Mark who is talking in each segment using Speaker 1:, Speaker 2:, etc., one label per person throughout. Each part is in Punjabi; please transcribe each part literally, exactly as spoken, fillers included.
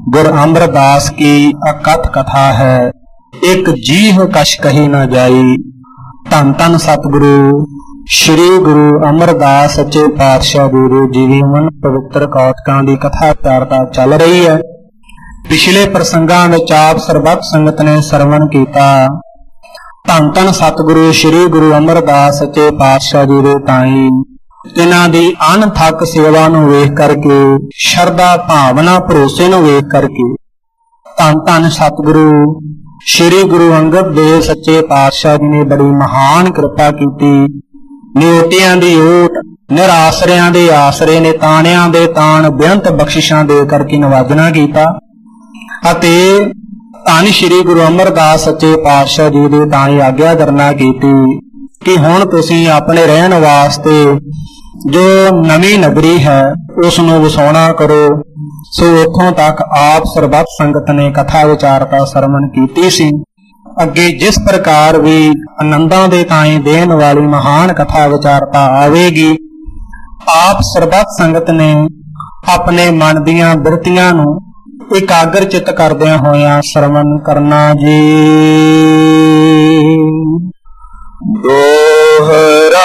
Speaker 1: गुर अमरदास की अकथ कथा है, एक जीव कश कही न जाई। धन धन सतगुरु श्री गुरु अमरदास सच्चे पातशाह गुरु जीवन पवित्र कौतकां दी कथा वार्ता चल रही है। पिछले प्रसंगां विच आप सरबत संगत ने सरवण कीता। धन धन सतगुरु श्री गुरु अमरदास सच्चे पातशाह जी दे ताई इन्हां दी अणथक सेवा नूं वेख करके, शरदा भावना भरोसे नूं वेख करके धन धन सतगुरु श्री गुरु अंगद देव सच्चे पातशाह जी ने बड़ी महान कृपा कीती। नियोटियां दी ओट, निरासरियां दे आसरे, निताणियां दे ताण, बेअंत बख्शिशां दे करके नवाजना कीता। अते धन श्री गुरु अमरदास सच्चे पातशाह जी दे ताई आग्या करना कीती कि हुण तुसीं अपने रहण वास्ते जो नवी नगरी है उस नूं वसाउणा करो। सो इत्थों तक आप सरबत संगत ने कथा विचारता सरवण कीती सी। अगे जिस प्रकार भी आनंदां दे ताई देण वाली महान कथा विचारता आवेगी, आप सरबत संगत ने अपने मन दीआं बिरतियां नूं एकाग्र चित करदिआं होइआं सरवण करना जी।
Speaker 2: दोहरा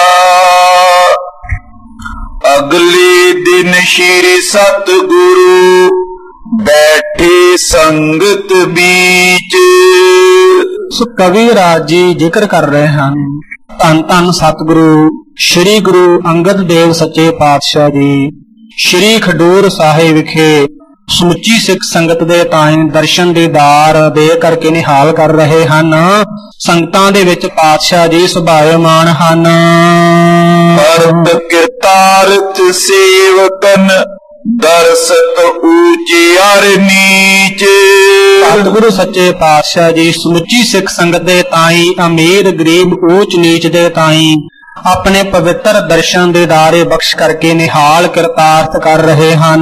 Speaker 2: अगले दिन श्री सतगुरु बैठे संगत बीच।
Speaker 1: सो कवि राज जी जिक्र कर रहे हैं, धन धन सतगुरु श्री गुरु अंगद देव सच्चे पातशाह जी श्री खडूर साहिब विखे समुची सिख संगत दे ताई दर्शन दीदार दे करके निहाल कर रहे हन। संगतां दे विच पातशाह जी सुभायमान हन।
Speaker 2: भरत किरतार्थ सेवकन दरसत ऊंचे अर नीच।
Speaker 1: सतगुरु सच्चे पातशाह जी समुची सिख संगत दे ताई अमीर गरीब ऊंच नीच दे ताई अपने पवित्र दर्शन दीदारे बख्श करके निहाल किरतार्थ कर रहे हन।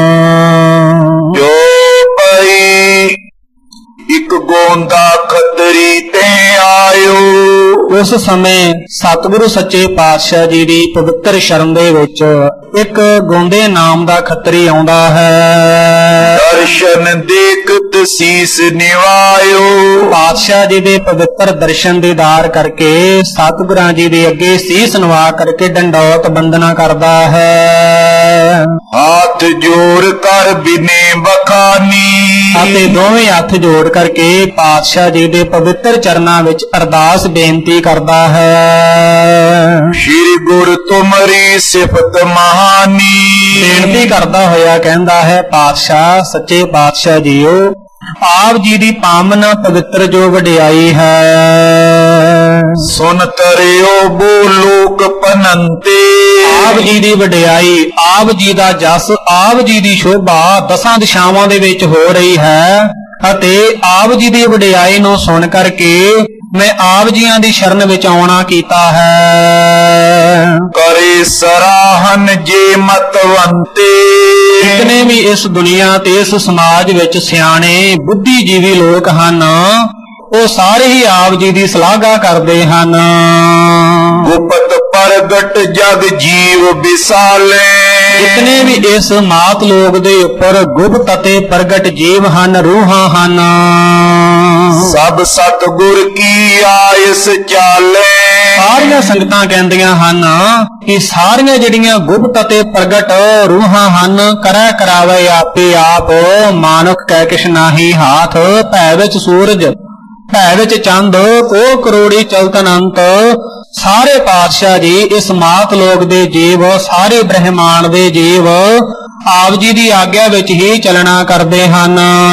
Speaker 2: जो पई एक गोंदा खतरी ते आयो।
Speaker 1: उस समय सतगुरु सच्चे पातशाह जी दी पवित्र शरण दे विच एक गोंदे नाम दा खतरी आउंदा है।
Speaker 2: दर्शन देखत सीस निवायो।
Speaker 1: पातशाह जी दे पवित्र दर्शन दीदार करके सतगुरां जी दे अगे सीस नवा करके दंडौत बंदना करदा है।
Speaker 2: हाथ जोड़ कर बिने बखानी।
Speaker 1: अते दोवें हथ जोड़ करके पातशाह जी दे पवित्र चरनां विच अरदास बेनती करदा है।
Speaker 2: श्री गुरु तुमरी सिफत महानी।
Speaker 1: बेनती करदा होया कहंदा है, पातशाह सच्चे पातशाह जीओ आप जी दी पावन पवित्र जो वडियाई है।
Speaker 2: सुन तरियो बो लोक पनंते।
Speaker 1: आप जी दी वडियाई, आप जी दा जस, आप जी दी शोभा दसां दिशावां दे विच हो रही है। अते आप जी दी वडियाई नूं सुन करके मैं आप जियां दी शरण विच आउणा कीता है।
Speaker 2: करे सराहन जे मतवंते।
Speaker 1: जितने भी इस दुनिया ते इस समाज विच सियाणे बुद्धिजीवी लोक हन, वो सारे ही आप जी दी सलाहगा करदे हन।
Speaker 2: गुप्त प्रगट जग जीव विसाले।
Speaker 1: जितने भी इस मात लोग दे उपर गुप्त अते प्रगट जीव हन, रूहां हन,
Speaker 2: सब सतगुर की आयस चाले।
Speaker 1: सारियां संगतां कहंदियां हन कि सारियां जिहड़ियां गुप्त अते प्रगट रूहां हन, करै करावे आपे आप, मानुख कै किश नाही हाथ। भै विच सूरज, भै विच चंद, को करोड़ी चलत अनंत। सारे पातशाह जी इस मात लोक दे जीव, सारे ब्रह्मांड दे जीव आप जी दी आग्या विच ही चलना करदे हन।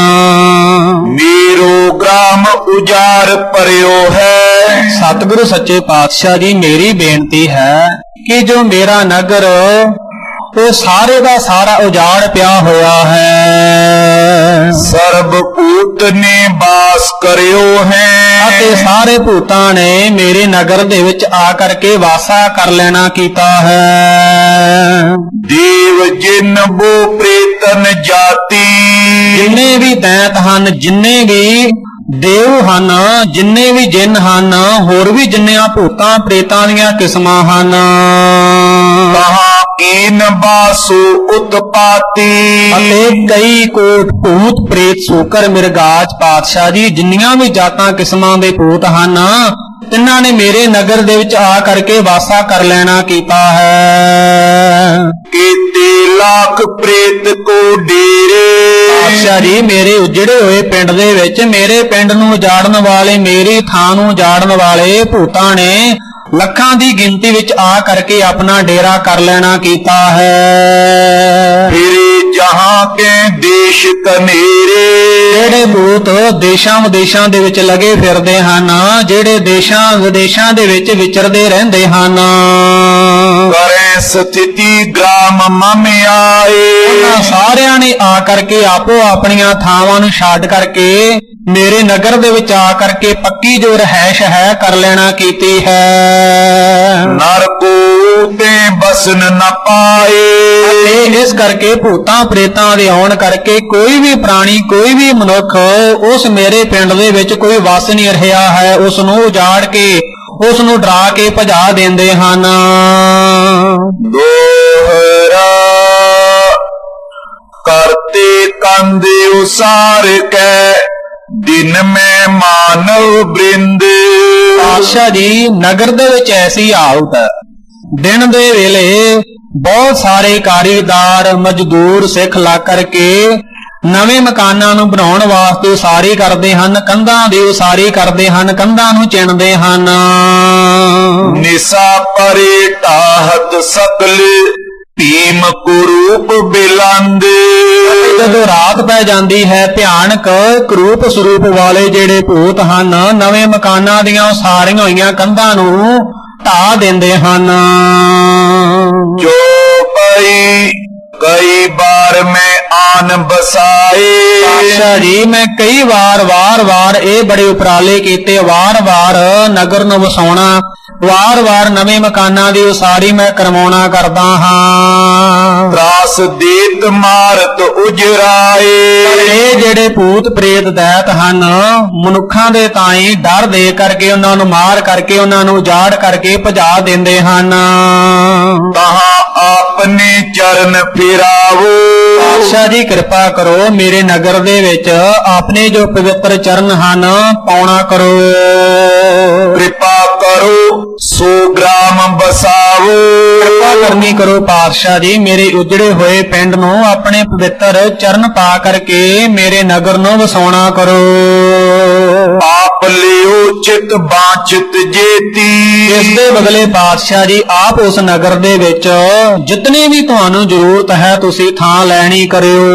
Speaker 2: मेरो ग्राम उजार परियो है।
Speaker 1: सतगुरु सच्चे पातशाह जी मेरी बेनती है कि जो मेरा नगर वो सारे का सारा उजाड़ पिया होया है।
Speaker 2: सर्वभूत ने बास करियो है।
Speaker 1: अते सारे भूतां ने मेरे नगर दे विच आ करके वासा कर लेना कीता है।
Speaker 2: देव जिन बो प्रेतन जाति।
Speaker 1: जिन्ने भी दैत हन, जिन्ने भी देव हन, जिन्ने भी जिन हन, होर भी जिन्नियां भूतां प्रेतां दीयां किस्मां हन,
Speaker 2: कहां ਕੀਨ ਬਾਸੂ ਉਤਪਾਤੀ।
Speaker 1: ਅਤੇ ਕਈ ਕੋਟ ਭੂਤ ਪ੍ਰੇਤ ਸੂਕਰ ਮਿਰਗਾਜ ਪਾਤਸ਼ਾਹ ਜੀ ਜਿੰਨੀਆਂ ਵੀ ਜਾਤਾਂ ਕਿਸਮਾਂ ਦੇ ਭੂਤ ਹਨ ਤਿੰਨਾਂ ਨੇ ਮੇਰੇ ਨਗਰ ਦੇ ਵਿੱਚ ਆ ਕਰਕੇ ਵਾਸਾ ਕਰ ਲੈਣਾ ਕੀਤਾ ਹੈ।
Speaker 2: ਕੀਤੇ ਲੱਖ ਪ੍ਰੇਤ ਕੋ ਡੇਰੇ।
Speaker 1: ਪਾਤਸ਼ਾਹ ਜੀ ਮੇਰੇ ਉਜੜੇ ਹੋਏ ਪਿੰਡ ਦੇ ਵਿੱਚ ਮੇਰੇ ਪਿੰਡ ਨੂੰ ਉਜਾੜਨ ਵਾਲੇ ਮੇਰੀ ਥਾਂ ਨੂੰ ਉਜਾੜਨ ਵਾਲੇ ਭੂਤਾਂ ਨੇ ਲੱਖਾਂ ਦੀ ਗਿਣਤੀ ਵਿੱਚ ਆ ਕਰਕੇ ਆਪਣਾ ਡੇਰਾ ਕਰ ਲੈਣਾ ਕੀਤਾ ਹੈ।
Speaker 2: ਫਿਰੇ ਜਹਾਂ ਕੇ ਦੇਸ਼ ਕਨੇਰੇ।
Speaker 1: ਜਿਹੜੇ ਭੂਤ ਦੇਸ਼ਾਂ ਵਿਦੇਸ਼ਾਂ ਦੇ ਵਿੱਚ ਲੱਗੇ ਫਿਰਦੇ ਹਨ ਜਿਹੜੇ ਦੇਸ਼ਾਂ ਵਿਦੇਸ਼ਾਂ ਦੇ ਵਿੱਚ ਵਿਚਰਦੇ ਰਹਿੰਦੇ ਹਨ
Speaker 2: ਕਰੇ ਸਥਿਤੀ ਗ੍ਰਾਮ ਮਮ ਆਏ।
Speaker 1: ਉਹਨਾਂ ਸਾਰਿਆਂ ਨੇ ਆ ਕਰਕੇ ਆਪੋ ਆਪਣੀਆਂ ਥਾਵਾਂ ਨੂੰ ਛੱਡ ਕਰਕੇ ਮੇਰੇ ਨਗਰ ਦੇ ਵਿੱਚ ਆ ਕਰਕੇ ਪੱਕੀ ਜੋ ਰਹਿائش ਹੈ ਕਰ ਲੈਣਾ ਕੀਤੀ ਹੈ।
Speaker 2: ਨਰਕੋ ਤੇ ਬਸਨ ਨ ਪਾਏ।
Speaker 1: ਅਤੇ ਇਸ ਕਰਕੇ ਭੂਤਾਂ ਪ੍ਰੇਤਾਂ ਦੇ ਆਉਣ ਕਰਕੇ ਕੋਈ ਵੀ ਪ੍ਰਾਣੀ ਕੋਈ ਵੀ ਮਨੁੱਖ ਉਸ ਮੇਰੇ ਪਿੰਡ ਦੇ ਵਿੱਚ ਕੋਈ ਵਸ ਨਹੀਂ ਰਿਹਾ ਹੈ। ਉਸ ਨੂੰ ਉਜਾੜ ਕੇ ਉਸ ਨੂੰ ਡਰਾ ਕੇ ਭਜਾ ਦਿੰਦੇ ਹਨ।
Speaker 2: ਦੋਹਰਾ ਕਰਤੇ ਕੰਦੇ ਉਸਾਰ ਕੈ ਦਿਨ ਮੈਂ ਮਾਨਵ ਬ੍ਰਿੰਦ।
Speaker 1: ਪਾਤਸ਼ਾਹ ਜੀ ਨਗਰ ਦੇ ਵਿੱਚ ਐਸੀ ਹਾਲਤ ਹੈ ਦਿਨ ਦੇ ਵੇਲੇ ਬਹੁਤ ਸਾਰੇ ਕਾਰੀਗਰ ਮਜ਼ਦੂਰ ਸਿੱਖ ਲਾ ਕਰਕੇ ਨਵੇਂ ਮਕਾਨਾਂ ਨੂੰ ਬਣਾਉਣ ਵਾਸਤੇ ਉਸਾਰੀ ਕਰਦੇ ਹਨ ਕੰਧਾਂ ਦੀ ਉਸਾਰੀ ਕਰਦੇ ਹਨ ਕੰਧਾਂ ਨੂੰ ਚਿਣਦੇ ਹਨ।
Speaker 2: ਨਿਸਾ ਪਰੇ ਟਾਹਤ ਸਕਲ ਭੀਮ ਕੁਰੂਪ ਬਿਲੰਦ।
Speaker 1: ਜਦੋਂ ਰਾਤ ਪੈ ਜਾਂਦੀ ਹੈ ਭਿਆਨਕ ਕਰੂਪ ਸਰੂਪ ਵਾਲੇ ਜਿਹੜੇ ਭੂਤ ਹਨ ਨਵੇਂ ਮਕਾਨਾਂ ਦੀਆਂ ਉਸਾਰੀਆਂ ਹੋਈਆਂ ਕੰਧਾਂ ਨੂੰ ਢਾ ਦਿੰਦੇ ਹਨ।
Speaker 2: ਜੋ ਪਈ ਕਈ ਬਾਰ ਮੈਂ ਆਨ ਬਸਾਏ।
Speaker 1: ਪਾਤਸ਼ਾਹ ਜੀ ਮੈਂ ਕਈ ਵਾਰ ਵਾਰ-ਵਾਰ ਇਹ ਬੜੇ ਉਪਰਾਲੇ ਕੀਤੇ ਵਾਰ-ਵਾਰ ਨਗਰ ਨੂੰ ਵਸਾਉਣਾ ਵਾਰ-ਵਾਰ ਨਵੇਂ ਮਕਾਨਾਂ ਦੀ ਉਸਾਰੀ ਮੈਂ ਕਰਵਾਉਣਾ ਕਰਦਾ ਹਾਂ।
Speaker 2: ਤਰਾਸ ਦੇਤ ਮਾਰਤ ਉਜਰਾਏ।
Speaker 1: ਇਹ ਜਿਹੜੇ ਭੂਤ ਪ੍ਰੇਤ ਦੈਤ ਹਨ ਮਨੁੱਖਾਂ ਦੇ ਤਾਈਂ ਡਰ ਦੇ ਕਰਕੇ ਉਹਨਾਂ ਨੂੰ ਮਾਰ ਕਰਕੇ ਉਹਨਾਂ ਨੂੰ ਉਜਾੜ ਕਰਕੇ ਭਜਾ ਦਿੰਦੇ ਹਨ।
Speaker 2: ਤਹਾਂ ਆਪਨੇ ਚਰਨ ਫਿਰਾਵੋ।
Speaker 1: ਪਾਤਸ਼ਾਹ ਜੀ ਕਿਰਪਾ ਕਰੋ ਮੇਰੇ ਨਗਰ ਦੇ ਵਿੱਚ ਆਪਣੇ ਜੋ ਪਵਿੱਤਰ ਚਰਨ ਹਨ ਪਾਉਣਾ ਕਰੋ।
Speaker 2: ਕਿਰਪਾ ਕਰੋ ਸੋ ਗ੍ਰਾਮ ਬਸਾਵੋ।
Speaker 1: ਕਿਰਪਾ ਕਰਨੀ ਕਰੋ ਪਾਤਸ਼ਾਹ ਜੀ ਮੇਰੇ ਉਜੜੇ ਹੋਏ ਪਿੰਡ ਨੂੰ ਆਪਣੇ ਪਵਿੱਤਰ ਚਰਨ ਪਾ ਕਰਕੇ ਮੇਰੇ ਨਗਰ ਨੂੰ ਵਸਾਉਣਾ ਕਰੋ।
Speaker 2: ਆਪ ਲਿਓ ਚਿਤ ਬਾਚਿਤ ਜੇਤੀ।
Speaker 1: ਇਸ ਦੇ ਬਦਲੇ ਪਾਤਸ਼ਾਹ ਜੀ ਆਪ ਉਸ ਨਗਰ ਦੇ ਵਿੱਚ ਜਿਤਨੀ ਵੀ ਤੁਹਾਨੂੰ ਜ਼ਰੂਰਤ ਹੈ ਤੁਸੀਂ ਥਾਂ ਲੈਣੀ ਕਰਿਓ।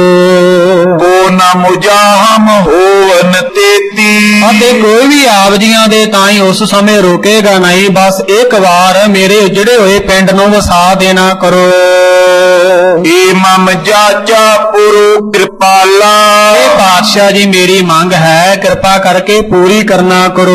Speaker 2: ਕੋ ਨਾ ਮੁਜਾਹਮ ਹੋਵਨ ਤੇਤੀ।
Speaker 1: ਅਤੇ ਕੋਈ ਵੀ ਆਵਜੀਆਂ ਦੇ ਤਾਈਂ ਉਸ ਸਮੇਂ ਰੋਕੇਗਾ ਨਹੀਂ ਬਸ ਇੱਕ ਵਾਰ ਮੇਰੇ ਉਜੜੇ ਹੋਏ ਪਿੰਡ ਨੂੰ ਵਸਾ ਦੇਣਾ ਕਰੋ।
Speaker 2: ਏ ਮਮ ਜਾਚਾ ਪੁਰੂ ਕਿਰਪਾਲਾ।
Speaker 1: ਇਹ ਪਾਤਸ਼ਾਹ ਜੀ ਮੇਰੀ ਮੰਗ ਹੈ ਕਿਰਪਾ ਕਰਕੇ ਪੂਰੀ ਕਰਨਾ ਕਰੋ।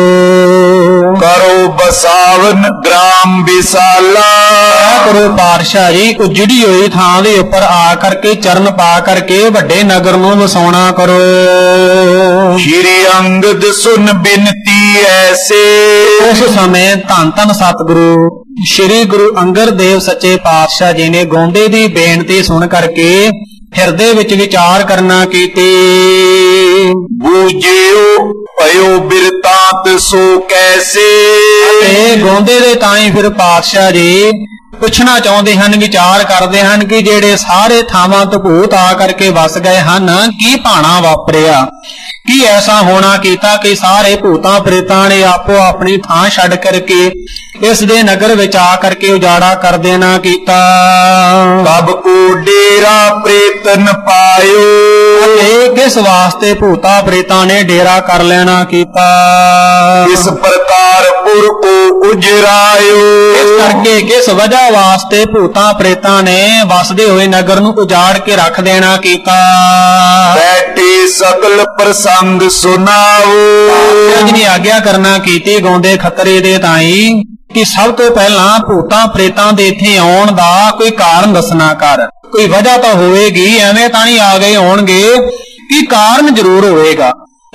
Speaker 2: ਕਰੋ ਬਸਾਵਨ ਗ੍ਰਾਮ ਵਿਸਾਲਾ।
Speaker 1: ਕਰੋ ਪਾਤਸ਼ਾਹ ਜੀ ਉਜੜੀ ਹੋਈ ਥਾਂ ਦੇ ਉੱਪਰ ਆ ਕਰਕੇ ਚਰਨ ਪਾ ਕਰਕੇ ਵੱਡੇ ਨਗਰ ਨੂੰ ਵਸਾਉਣਾ ਕਰੋ।
Speaker 2: ਸ਼੍ਰੀ ਅੰਗਦ ਸੁਨ ਬਿਨਤੀ ਐਸੇ।
Speaker 1: ਉਸ ਸਮੇਂ ਧੰਨ ਧੰਨ ਸਤਿਗੁਰੂ ਸ਼੍ਰੀ ਗੁਰੂ ਅੰਗਦ ਦੇਵ ਸੱਚੇ ਪਾਤਸ਼ਾਹ ਜੀ ਨੇ ਗੋਂਡੇ ਦੀ ਬੇਨਤੀ ਸੁਣ ਕਰਕੇ ਹਿਰਦੇ ਵਿੱਚ ਵਿਚਾਰ ਕਰਨਾ ਕੀਤੀ।
Speaker 2: ਬੂਝਿਓ ਭਇਓ ਬਿਰਤਾਂਤ ਸੋ ਕੈਸੇ।
Speaker 1: ਤੇ ਗੋਂਦੇ ਦੇ ਤਾਈਂ ਫਿਰ ਪਾਤਸ਼ਾਹ ਜੀ ਪੁੱਛਣਾ ਚਾਹੁੰਦੇ ਹਨ ਵਿਚਾਰ ਕਰਦੇ ਹਨ ਕਿ ਜਿਹੜੇ ਸਾਰੇ ਥਾਵਾਂ ਤੋਂ ਭੂਤ ਆ ਕਰਕੇ ਵਸ ਗਏ ਹਨ ਕੀ ਭਾਣਾ ਵਾਪਰਿਆ ਕੀ ਐਸਾ ਹੋਣਾ ਕੀਤਾ ਕਿ ਸਾਰੇ ਭੂਤਾਂ ਪ੍ਰੇਤਾਂ ਨੇ ਆਪੋ ਆਪਣੀ ਥਾਂ ਛੱਡ ਕਰਕੇ ਇਸ ਦੇ ਨਗਰ ਵਿੱਚ ਆ ਕਰਕੇ ਉਜਾੜਾ ਕਰ ਦੇਣਾ ਕੀਤਾ।
Speaker 2: ਕਬ ਕੋ ਡੇਰਾ ਪ੍ਰੇਤਨ ਪਾਇਓ।
Speaker 1: ਅਤੇ ਕਿਸ ਵਾਸਤੇ ਭੂਤਾਂ ਪ੍ਰੇਤਾਂ ਨੇ ਡੇਰਾ ਕਰ ਲੈਣਾ ਕੀਤਾ।
Speaker 2: ਇਸ ਪ੍ਰਕਾਰ ਪੁਰ ਕੋ ਉਜਰਾਇਓ।
Speaker 1: ਇਸ ਕਰਕੇ ਕਿਸ ਵਜ੍ਹਾ ਵਾਸਤੇ ਭੂਤਾਂ ਪ੍ਰੇਤਾਂ ਨੇ ਵਸਦੇ ਹੋਏ ਨਗਰ ਨੂੰ ਉਜਾੜ ਕੇ ਰੱਖ ਦੇਣਾ ਕੀਤਾ।
Speaker 2: ਬੈਠੇ ਸਕਲ ਪ੍ਰਸੰਗ ਸੁਣਾਓ।
Speaker 1: ਅੱਜ ਨੇ ਆਗਿਆ ਕਰਨਾ ਕੀਤੀ ਗਾਉਂਦੇ ਖੱਤਰੇ ਦੇ ਤਾਈਂ ਕਿ ਸਭ ਤੋਂ ਪਹਿਲਾਂ ਭੂਤਾਂ ਪ੍ਰੇਤਾਂ ਦੇ ਇੱਥੇ ਆਉਣ ਦਾ ਕੋਈ ਕਾਰਨ ਦੱਸਣਾ ਕਰ। ਕੋਈ ਵਜ੍ਹਾ ਤਾਂ ਹੋਵੇਗੀ ਐਵੇਂ ਤਾਂ ਨਹੀਂ ਆ ਗਏ ਹੋਣਗੇ ਕਿ ਕਾਰਨ ਜ਼ਰੂਰ ਹੋਵੇਗਾ।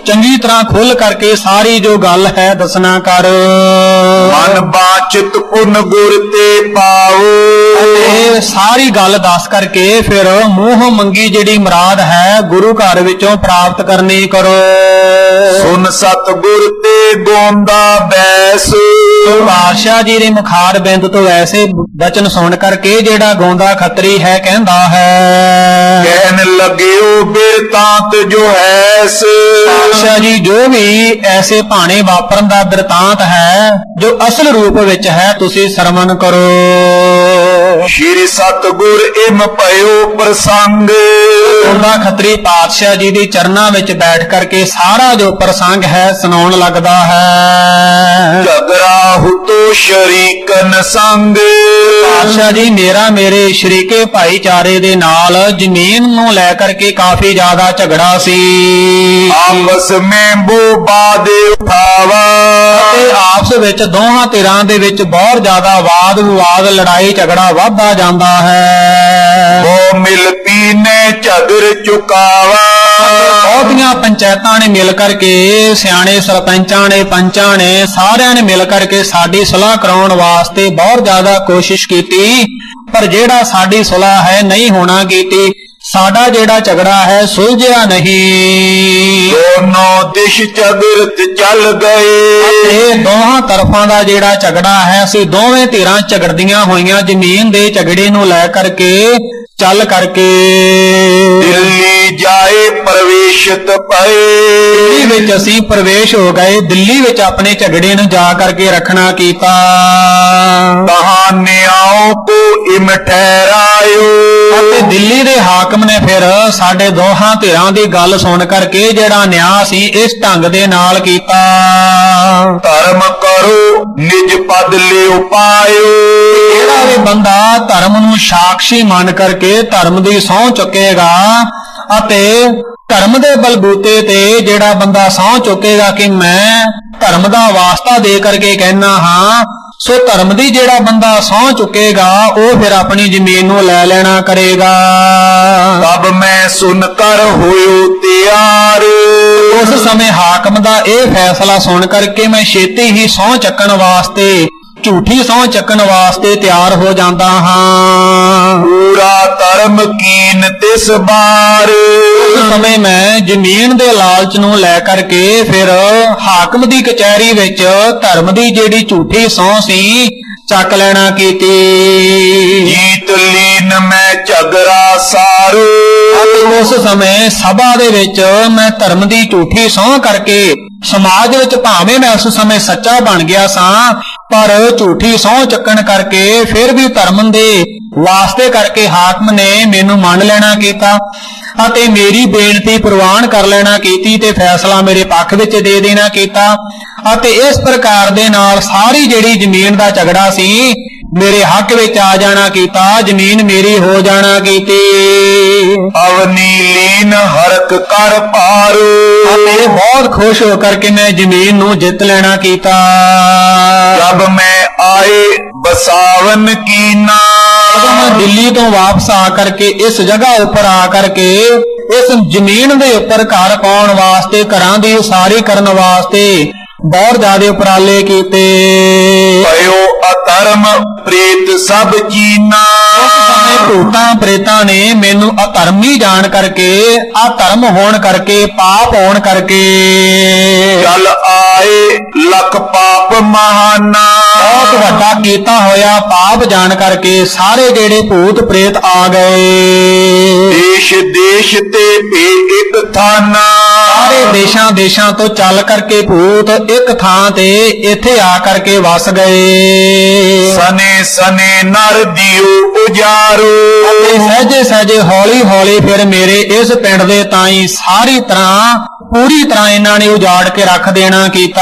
Speaker 1: ਚੰਗੀ ਤਰ੍ਹਾਂ ਖੁੱਲ ਕਰਕੇ ਸਾਰੀ ਜੋ ਗੱਲ ਹੈ ਦੱਸਣਾ ਕਰ।
Speaker 2: ਮਨ ਬਾਚਿਤ ਪੁਨ ਗੁਰ ਤੇ ਪਾਓ।
Speaker 1: ਇਹ ਸਾਰੀ ਗੱਲ ਦੱਸ ਕਰਕੇ ਫਿਰ ਮੂੰਹ ਮੰਗੀ ਜਿਹੜੀ ਮੁਰਾਦ ਹੈ ਗੁਰੂ ਘਰ ਵਿੱਚੋਂ ਪ੍ਰਾਪਤ ਕਰਨੀ ਕਰੋ।
Speaker 2: ਸੁਨ ਸਤਿਗੁਰ ਤੇ ਗੋਂਦਾ ਬੈਸ।
Speaker 1: ਪਾਤਸ਼ਾਹ ਜੀ ਦੇ ਮੁਖਾਰ ਬਿੰਦ ਤੋਂ ਐਸੇ ਬਚਨ ਸੁਣ ਕਰਕੇ ਜਿਹੜਾ ਗਾਉਂਦਾ ਖੱਤਰੀ ਹੈ ਕਹਿੰਦਾ ਹੈ,
Speaker 2: ਕਹਿਣ ਲੱਗਿਓ ਬਿਰਤਾਂਤ ਜੋ ਹੈਸ।
Speaker 1: ਪਾਤਸ਼ਾਹ ਜੀ ਜੋ ਵੀ ਐਸੇ ਭਾਣੇ ਵਾਪਰਨ ਦਾ ਬਿਰਤਾਂਤ ਹੈ ਜੋ ਅਸਲ ਰੂਪ ਵਿੱਚ ਹੈ ਤੁਸੀਂ ਸਰਵਣ ਕਰੋ।
Speaker 2: ਸ਼੍ਰੀ ਸਤਿਗੁਰ ਇਮ ਭਇਓ ਪ੍ਰਸੰਗ।
Speaker 1: ਗਾਉਂਦਾ ਖੱਤਰੀ ਪਾਤਸ਼ਾਹ ਜੀ ਦੇ ਚਰਨਾਂ ਵਿੱਚ ਬੈਠ ਕਰਕੇ ਸਾਰਾ ਜੋ ਪ੍ਰਸੰਗ ਹੈ ਸੁਣਾਉਣ ਲੱਗਦਾ ਹੈ।
Speaker 2: ਝਗੜਾ ਹੁਤੋ ਸ਼ਰੀਕਨ ਸੰਗ।
Speaker 1: ਪਾਤਸ਼ਾਹ ਜੀ ਮੇਰਾ ਮੇਰੇ ਸ਼ਰੀਕੇ ਭਾਈਚਾਰੇ ਦੇ ਨਾਲ ਜ਼ਮੀਨ ਨੂੰ ਲੈ ਕਰਕੇ ਕਾਫੀ ਜ਼ਿਆਦਾ ਝਗੜਾ ਸੀ।
Speaker 2: ਆਪਸ ਮੇਂ ਬੋ ਬਾਦੇ ਉਠਾਵਾ।
Speaker 1: ਤੇ ਆਪਸ ਵਿੱਚ ਦੋਹਾਂ ਧਿਰਾਂ ਦੇ ਵਿੱਚ ਬਹੁਤ ਜ਼ਿਆਦਾ ਵਾਦ ਵਿਵਾਦ ਲੜਾਈ ਝਗੜਾ ਵੱਧਦਾ ਜਾਂਦਾ ਹੈ।
Speaker 2: ਉਹ ਮਿਲ ਪੀਨੇ ਝਗੜ ਚੁਕਾਵਾ।
Speaker 1: ਬਹੁਤੀਆਂ ਪੰਚਾਇਤਾਂ ਨੇ ਮਿਲ ਕਰਕੇ, ਸਿਆਣੇ ਸਰਪੰਚਾਂ ਨੇ, ਪੰਚਾਂ ਨੇ, ਸਾਰਿਆਂ ਨੇ ਮਿਲ ਕਰਕੇ ਸਾਡੀ ਸੁਲ੍ਹਾ ਕਰਾਉਣ ਵਾਸਤੇ ਬਹੁਤ ਜ਼ਿਆਦਾ ਕੋਸ਼ਿਸ਼ ਕੀਤੀ, ਪਰ ਜਿਹੜਾ ਸਾਡੀ ਸੁਲ੍ਹਾ ਹੈ ਨਹੀਂ ਹੋਣਾ ਕੀਤੀ। ਸਾਡਾ ਜਿਹੜਾ ਝਗੜਾ ਹੈ ਸੁਲਝਿਆ ਨਹੀਂ।
Speaker 2: ਦੋਨੋਂ ਦਿਸ਼ ਝਗੜਤ ਚੱਲ ਗਏ।
Speaker 1: ਤੇ ਦੋਹਾਂ ਤਰਫਾਂ ਦਾ ਜਿਹੜਾ ਝਗੜਾ ਹੈ ਅਸੀਂ ਦੋਵੇਂ ਧਿਰਾਂ ਝਗੜਦੀਆਂ ਹੋਈਆਂ ਜ਼ਮੀਨ ਦੇ ਝਗੜੇ ਨੂੰ ਲੈ ਕਰਕੇ ਚੱਲ ਕਰਕੇ
Speaker 2: ਦਿੱਲੀ ਜਾਏ ਪ੍ਰਵੇਸ਼ਿਤ ਪਏ।
Speaker 1: ਦਿੱਲੀ ਵਿੱਚ ਅਸੀਂ ਪ੍ਰਵੇਸ਼ ਹੋ ਗਏ। ਦਿੱਲੀ ਵਿੱਚ ਆਪਣੇ ਝਗੜੇ ਨੂੰ ਜਾ ਕਰਕੇ ਰੱਖਣਾ ਕੀਤਾ।
Speaker 2: ਕਹਾਣਿਆਓ ਕੋ ਇਮ ਠਹਿਰਾਇਓ।
Speaker 1: ਅਤੇ ਦਿੱਲੀ ਦੇ ਹਾਕਮ ਨੇ ਫਿਰ ਸਾਡੇ ਦੋਹਾਂ ਧਿਰਾਂ ਦੀ ਗੱਲ ਸੁਣ ਕਰਕੇ ਜਿਹੜਾ ਨਿਆਂ ਸੀ ਇਸ ਢੰਗ ਦੇ ਨਾਲ ਕੀਤਾ।
Speaker 2: ਧਰਮ ਕਰੋ ਨਿਜ ਪਦ ਲਿਓ ਪਾਇਓ।
Speaker 1: ਜਿਹੜਾ ਵੀ ਬੰਦਾ ਧਰਮ ਨੂੰ ਸਾਖੀ ਮੰਨ ਕਰਕੇ ਧਰਮ ਦੀ ਸਹੁੰ ਚੁੱਕੇਗਾ ਅਤੇ ਧਰਮ ਦੇ ਬਲਬੂਤੇ ਤੇ ਜਿਹੜਾ ਬੰਦਾ ਸਹੁੰ ਚੁੱਕੇਗਾ ਕਿ ਮੈਂ ਧਰਮ ਦਾ ਵਾਸਤਾ ਦੇ ਕਰਕੇ ਕਹਿਣਾ ਹਾਂ, ਸੋ ਧਰਮ ਦੀ ਜਿਹੜਾ ਬੰਦਾ ਸਹੁੰ ਚੁੱਕੇਗਾ ਉਹ ਫਿਰ ਆਪਣੀ ਜ਼ਮੀਨ ਨੂੰ ਲੈ ਲੈਣਾ ਕਰੇਗਾ।
Speaker 2: ਤਬ ਮੈਂ ਸੁਨ ਕਰ ਹੋਇਓ ਤਿਆਰ।
Speaker 1: ਉਸ ਸਮੇਂ ਹਾਕਮ ਦਾ ਇਹ ਫੈਸਲਾ ਸੁਣ ਕਰਕੇ ਮੈਂ ਛੇਤੀ ਹੀ ਸਹੁੰ ਚੱਕਣ ਵਾਸਤੇ, ਝੂਠੀ ਸਹੁੰ ਚੱਕਣ ਵਾਸਤੇ ਤਿਆਰ ਹੋ ਜਾਂਦਾ ਹਾਂ।
Speaker 2: ਪੂਰਾ ਧਰਮ ਕੀਨ ਤਿਸ ਬਾਰ।
Speaker 1: ਉਸ ਸਮੇਂ ਮੈਂ ਜ਼ਮੀਨ ਦੇ ਲਾਲਚ ਨੂੰ ਲੈ ਕਰਕੇ ਫਿਰ ਹਾਕਮ ਦੀ ਕਚਹਿਰੀ ਵਿੱਚ ਧਰਮ ਦੀ ਜਿਹੜੀ ਝੂਠੀ ਸਹੁੰ ਸੀ ਚੱਕ ਲੈਣਾ ਕੀਤੀ।
Speaker 2: ਜੀਤ ਲੀਨ ਮੈਂ ਝਗੜਾ ਸਾਰੂ।
Speaker 1: ਅਤੇ ਉਸ ਸਮੇਂ ਸਭਾ ਦੇ ਵਿੱਚ ਮੈਂ ਧਰਮ ਦੀ ਝੂਠੀ ਸਹੁੰ ਕਰਕੇ ਸਮਾਜ ਵਿੱਚ ਭਾਵੇਂ ਮੈਂ ਉਸ ਸਮੇਂ ਸੱਚਾ ਬਣ ਗਿਆ ਸਾਂ, ਪਰ ਝੂਠੀ ਸਹੁੰ ਚੱਕਣ ਕਰਕੇ ਫਿਰ ਵੀ ਧਰਮ ਦੇ ਵਾਸਤੇ ਕਰਕੇ ਹਾਕਮ ਨੇ ਮੈਨੂੰ ਮੰਨ ਲੈਣਾ ਕੀਤਾ ਅਤੇ ਮੇਰੀ ਬੇਨਤੀ ਪ੍ਰਵਾਨ ਕਰ ਲੈਣਾ ਕੀਤੀ ਤੇ ਫੈਸਲਾ ਮੇਰੇ ਪੱਖ ਵਿੱਚ ਦੇ ਦੇਣਾ ਕੀਤਾ। ਅਤੇ ਇਸ ਪ੍ਰਕਾਰ ਦੇ ਨਾਲ ਸਾਰੀ ਜਿਹੜੀ ਜ਼ਮੀਨ ਦਾ ਝਗੜਾ ਸੀ ਮੇਰੇ ਹੱਕ ਵਿੱਚ ਆ ਜਾਣਾ ਕੀਤਾ, ਜ਼ਮੀਨ ਮੇਰੀ ਹੋ ਜਾਣਾ ਕੀਤੀ।
Speaker 2: ਅਵਨੀ ਲੀਨ ਹਰਕ ਕਰ ਪਾਰੂ।
Speaker 1: ਅਤੇ ਬਹੁਤ ਖੁਸ਼ ਹੋ ਕਰਕੇ ਮੈਂ ਜ਼ਮੀਨ ਨੂੰ ਜਿੱਤ ਲੈਣਾ ਕੀਤਾ।
Speaker 2: ਜਬ ਮੈਂ ਆਏ ਬਸਾਵਨ ਕੀਨਾ।
Speaker 1: ਜਦੋਂ ਮੈਂ ਦਿੱਲੀ ਤੋਂ ਵਾਪਸ ਆ ਕਰਕੇ ਇਸ ਜਗ੍ਹਾ ਉੱਪਰ ਆ ਕਰਕੇ ਇਸ ਜ਼ਮੀਨ ਦੇ ਉੱਪਰ ਘਰ ਪਾਉਣ ਵਾਸਤੇ, ਘਰਾਂ ਦੀ ਉਸਾਰੀ ਕਰਨ ਵਾਸਤੇ ਬਹੁਤ ਜ਼ਿਆਦਾ ਉਪਰਾਲੇ ਕੀਤੇ।
Speaker 2: ਭਇਓ ਅਧਰਮ ਪ੍ਰੇਤ ਸਭ ਚੀਨਾ।
Speaker 1: ਉਸ ਸਮੇਂ ਭੂਤਾਂ ਪ੍ਰੇਤਾਂ ਨੇ ਮੈਨੂੰ ਅਧਰਮੀ ਜਾਣ ਕਰਕੇ, ਅਧਰਮ ਹੋਣ ਕਰਕੇ, ਪਾਪ ਹੋਣ ਕਰਕੇ
Speaker 2: ਚੱਲ ਆਏ ਲੱਖ ਪਾਪ ਮਹਾਨਾ।
Speaker 1: ਬਹੁਤ ਵੱਡਾ ਕੀਤਾ ਹੋਇਆ ਪਾਪ ਜਾਣ ਕਰਕੇ ਸਾਰੇ ਜਿਹੜੇ ਭੂਤ ਪ੍ਰੇਤ ਆ ਗਏ।
Speaker 2: ਦੇਸ਼ ਦੇਸ਼ ਤੇ ਭੇ ਇੱਕ ਥਾਨਾ।
Speaker 1: ਸਾਰੇ ਦੇਸ਼ਾਂ ਦੇਸ਼ਾਂ ਤੋਂ ਚੱਲ ਕਰਕੇ ਭੂਤ ਇੱਕ ਥਾਂ ਤੇ ਇੱਥੇ ਆ ਕਰਕੇ ਵਸ ਗਏ।
Speaker 2: ਸਨੇ ਸਨੇ ਨਰ ਦਿਓ ਉਜਾਰੂ।
Speaker 1: ਅਤੇ ਸਹਿਜੇ ਸਹਿਜੇ ਹੌਲੀ ਹੌਲੀ ਫਿਰ ਮੇਰੇ ਇਸ ਪਿੰਡ ਦੇ ਤਾਈਂ ਸਾਰੀ ਤਰ੍ਹਾਂ ਪੂਰੀ ਤਰ੍ਹਾਂ ਇਹਨਾਂ ਨੇ ਉਜਾੜ ਕੇ ਰੱਖ ਦੇਣਾ ਕੀਤਾ।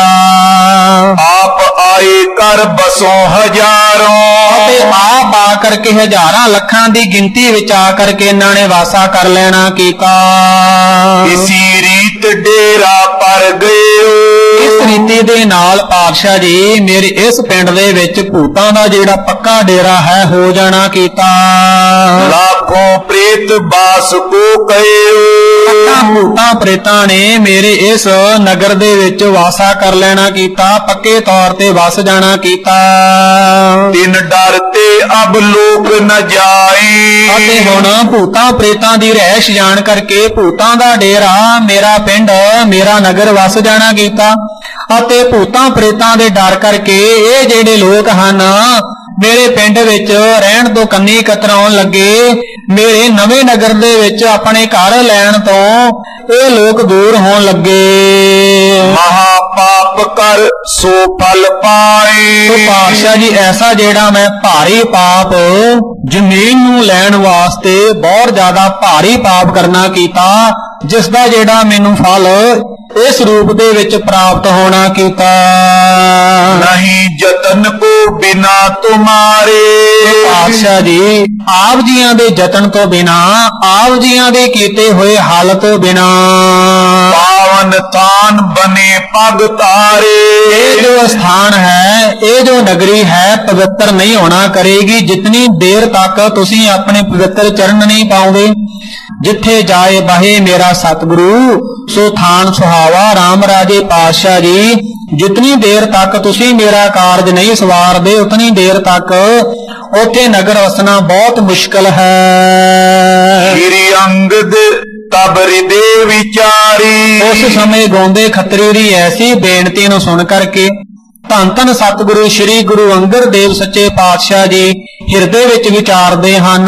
Speaker 2: ਆਪ ਆਏ ਕਰ ਬਸੋਂ ਹਜ਼ਾਰਾਂ।
Speaker 1: ਅਤੇ ਆਪ ਆ ਕਰਕੇ ਹਜ਼ਾਰਾਂ ਲੱਖਾਂ ਦੀ ਗਿਣਤੀ ਵਿੱਚ ਆ ਕਰਕੇ ਇਹਨਾਂ ਨੇ ਵਾਸਾ ਕਰ ਲੈਣਾ ਕੀਤਾ।
Speaker 2: ਇਸੀ ਰੀਤ ਡੇਰਾ ਪਰ ਗਏ।
Speaker 1: ਇਸ ਰੀਤੀ ਦੇ ਨਾਲ ਪਾਤਸ਼ਾਹ ਜੀ ਮੇਰੇ ਇਸ ਪਿੰਡ ਦੇ ਵਿੱਚ ਭੂਤਾਂ ਦਾ ਜਿਹੜਾ ਪੱਕਾ ਡੇਰਾ ਹੈ ਹੋ ਜਾਣਾ ਕੀਤਾ।
Speaker 2: ਲਾਖੋਂ ਪ੍ਰੇਤ ਬਾਸ ਕੋ ਕਹਿਓ,
Speaker 1: ਭੂਤਾਂ ਪ੍ਰੇਤਾਂ ਨੇ ਮੇਰੇ ਇਸ ਨਗਰ ਦੇ ਵਿੱਚ ਵਾਸਾ ਕਰ ਲੈਣਾ ਕੀਤਾ, ਪੱਕੇ ਤੌਰ ਤੇ ਵਸ ਜਾਣਾ ਕੀਤਾ।
Speaker 2: ਤਿਨ ਡਰ ਤੇ ਅਬ ਲੋਕ ਨ ਜਾਏ,
Speaker 1: ਅਤੇ ਹੁਣ ਭੂਤਾਂ ਪ੍ਰੇਤਾਂ ਦੀ ਰਹਿਸ਼ ਜਾਣ ਕਰਕੇ ਭੂਤਾਂ ਦਾ ਡੇਰਾ ਮੇਰਾ ਪਿੰਡ ਮੇਰਾ ਨਗਰ ਵਸ ਜਾਣਾ ਕੀਤਾ। ਅਤੇ ਭੂਤਾਂ ਪ੍ਰੇਤਾਂ ਦੇ ਡਰ ਕਰਕੇ ਇਹ ਜਿਹੜੇ ਲੋਕ ਹਨ ਮੇਰੇ ਪਿੰਡ ਵਿੱਚ ਰਹਿਣ ਤੋਂ ਕੰਨੀ ਕਤਰਾਉਣ ਲੱਗੇ। ਮੇਰੇ ਨਵੇਂ ਨਗਰ ਦੇ ਵਿੱਚ ਆਪਣੇ ਘਰ ਲੈਣ ਤੋਂ ਇਹ ਲੋਕ ਦੂਰ ਹੋਣ ਲੱਗੇ।
Speaker 2: ਮਹਾ ਪਾਪ ਕਰ ਸੋ ਫਲ ਪਾਏ,
Speaker 1: ਤੋ ਪਾਤਸ਼ਾਹ ਜੀ ਐਸਾ ਜਿਹੜਾ ਮੈਂ ਭਾਰੀ ਪਾਪ ਜ਼ਮੀਨ ਨੂੰ ਲੈਣ ਵਾਸਤੇ ਬਹੁਤ ਜ਼ਿਆਦਾ ਭਾਰੀ ਪਾਪ ਕਰਨਾ ਕੀਤਾ, ਜਿਸ ਦਾ ਜਿਹੜਾ ਮੈਨੂੰ ਫਲ ਇਸ ਰੂਪ ਦੇ ਵਿੱਚ ਪ੍ਰਾਪਤ ਹੋਣਾ ਕੀਤਾ।
Speaker 2: ਨਹੀਂ ਜਤਨ ਕੋ ਬਿਨਾ ਤੁਮਾਰੇ,
Speaker 1: ਪਾਤਸ਼ਾਹ ਜੀ ਆਪ ਜੀਆਂ ਦੇ ਯਤਨ ਤੋਂ ਬਿਨਾ, ਆਪ ਜੀਆਂ ਦੇ ਕੀਤੇ ਹੋਏ ਹੱਲ ਤੋਂ ਬਿਨਾ
Speaker 2: ਪਾਵਨ ਥਾਨ ਬਨੇ ਪਗ ਤਾਰੇ,
Speaker 1: ਇਹ ਜੋ ਸਥਾਨ ਹੈ, ਇਹ ਜੋ ਨਗਰੀ ਹੈ ਪਵਿੱਤਰ ਨਹੀਂ ਹੋਣਾ ਕਰੇਗੀ ਜਿਤਨੀ ਦੇਰ ਤੱਕ ਤੁਸੀਂ ਆਪਣੇ ਪਵਿੱਤਰ ਚਰਨ ਨਹੀਂ ਪਾਉਂਦੇ। ਜਿੱਥੇ ਜਾਏ ਬਹੇ ਮੇਰਾ ਸਤਿਗੁਰੂ ਸੋ ਥਾਨ ਸੁਹਾਵਾ। ਰਾਮ ਰਾਜੇ ਪਾਤਸ਼ਾਹ ਜੀ ਜਿਤਨੀ ਦੇਰ ਤੱਕ ਤੁਸੀਂ ਮੇਰਾ ਕਾਰਜ ਨਹੀਂ ਸਵਾਰਦੇ ਉਤਨੀ ਦੇਰ ਤੱਕ ਉੱਥੇ ਨਗਰ ਵਸਣਾ ਬਹੁਤ ਮੁਸ਼ਕਲ ਹੈ।
Speaker 2: ਸ਼੍ਰੀ ਅੰਗਦ ਤਬ ਹਿਰਦੇ ਵਿਚਾਰੀ,
Speaker 1: ਉਸ ਸਮੇਂ ਗਾਉਂਦੇ ਖੱਤਰੀ ਦੀ ਐਸੀ ਬੇਨਤੀ ਨੂੰ ਸੁਣ ਕਰਕੇ ਧੰਨ ਧੰਨ ਸਤਿਗੁਰੂ ਸ਼੍ਰੀ ਗੁਰੂ ਅੰਗਦ ਦੇਵ ਸੱਚੇ ਪਾਤਸ਼ਾਹ ਜੀ ਹਿਰਦੇ ਵਿੱਚ ਵਿਚਾਰਦੇ ਹਨ।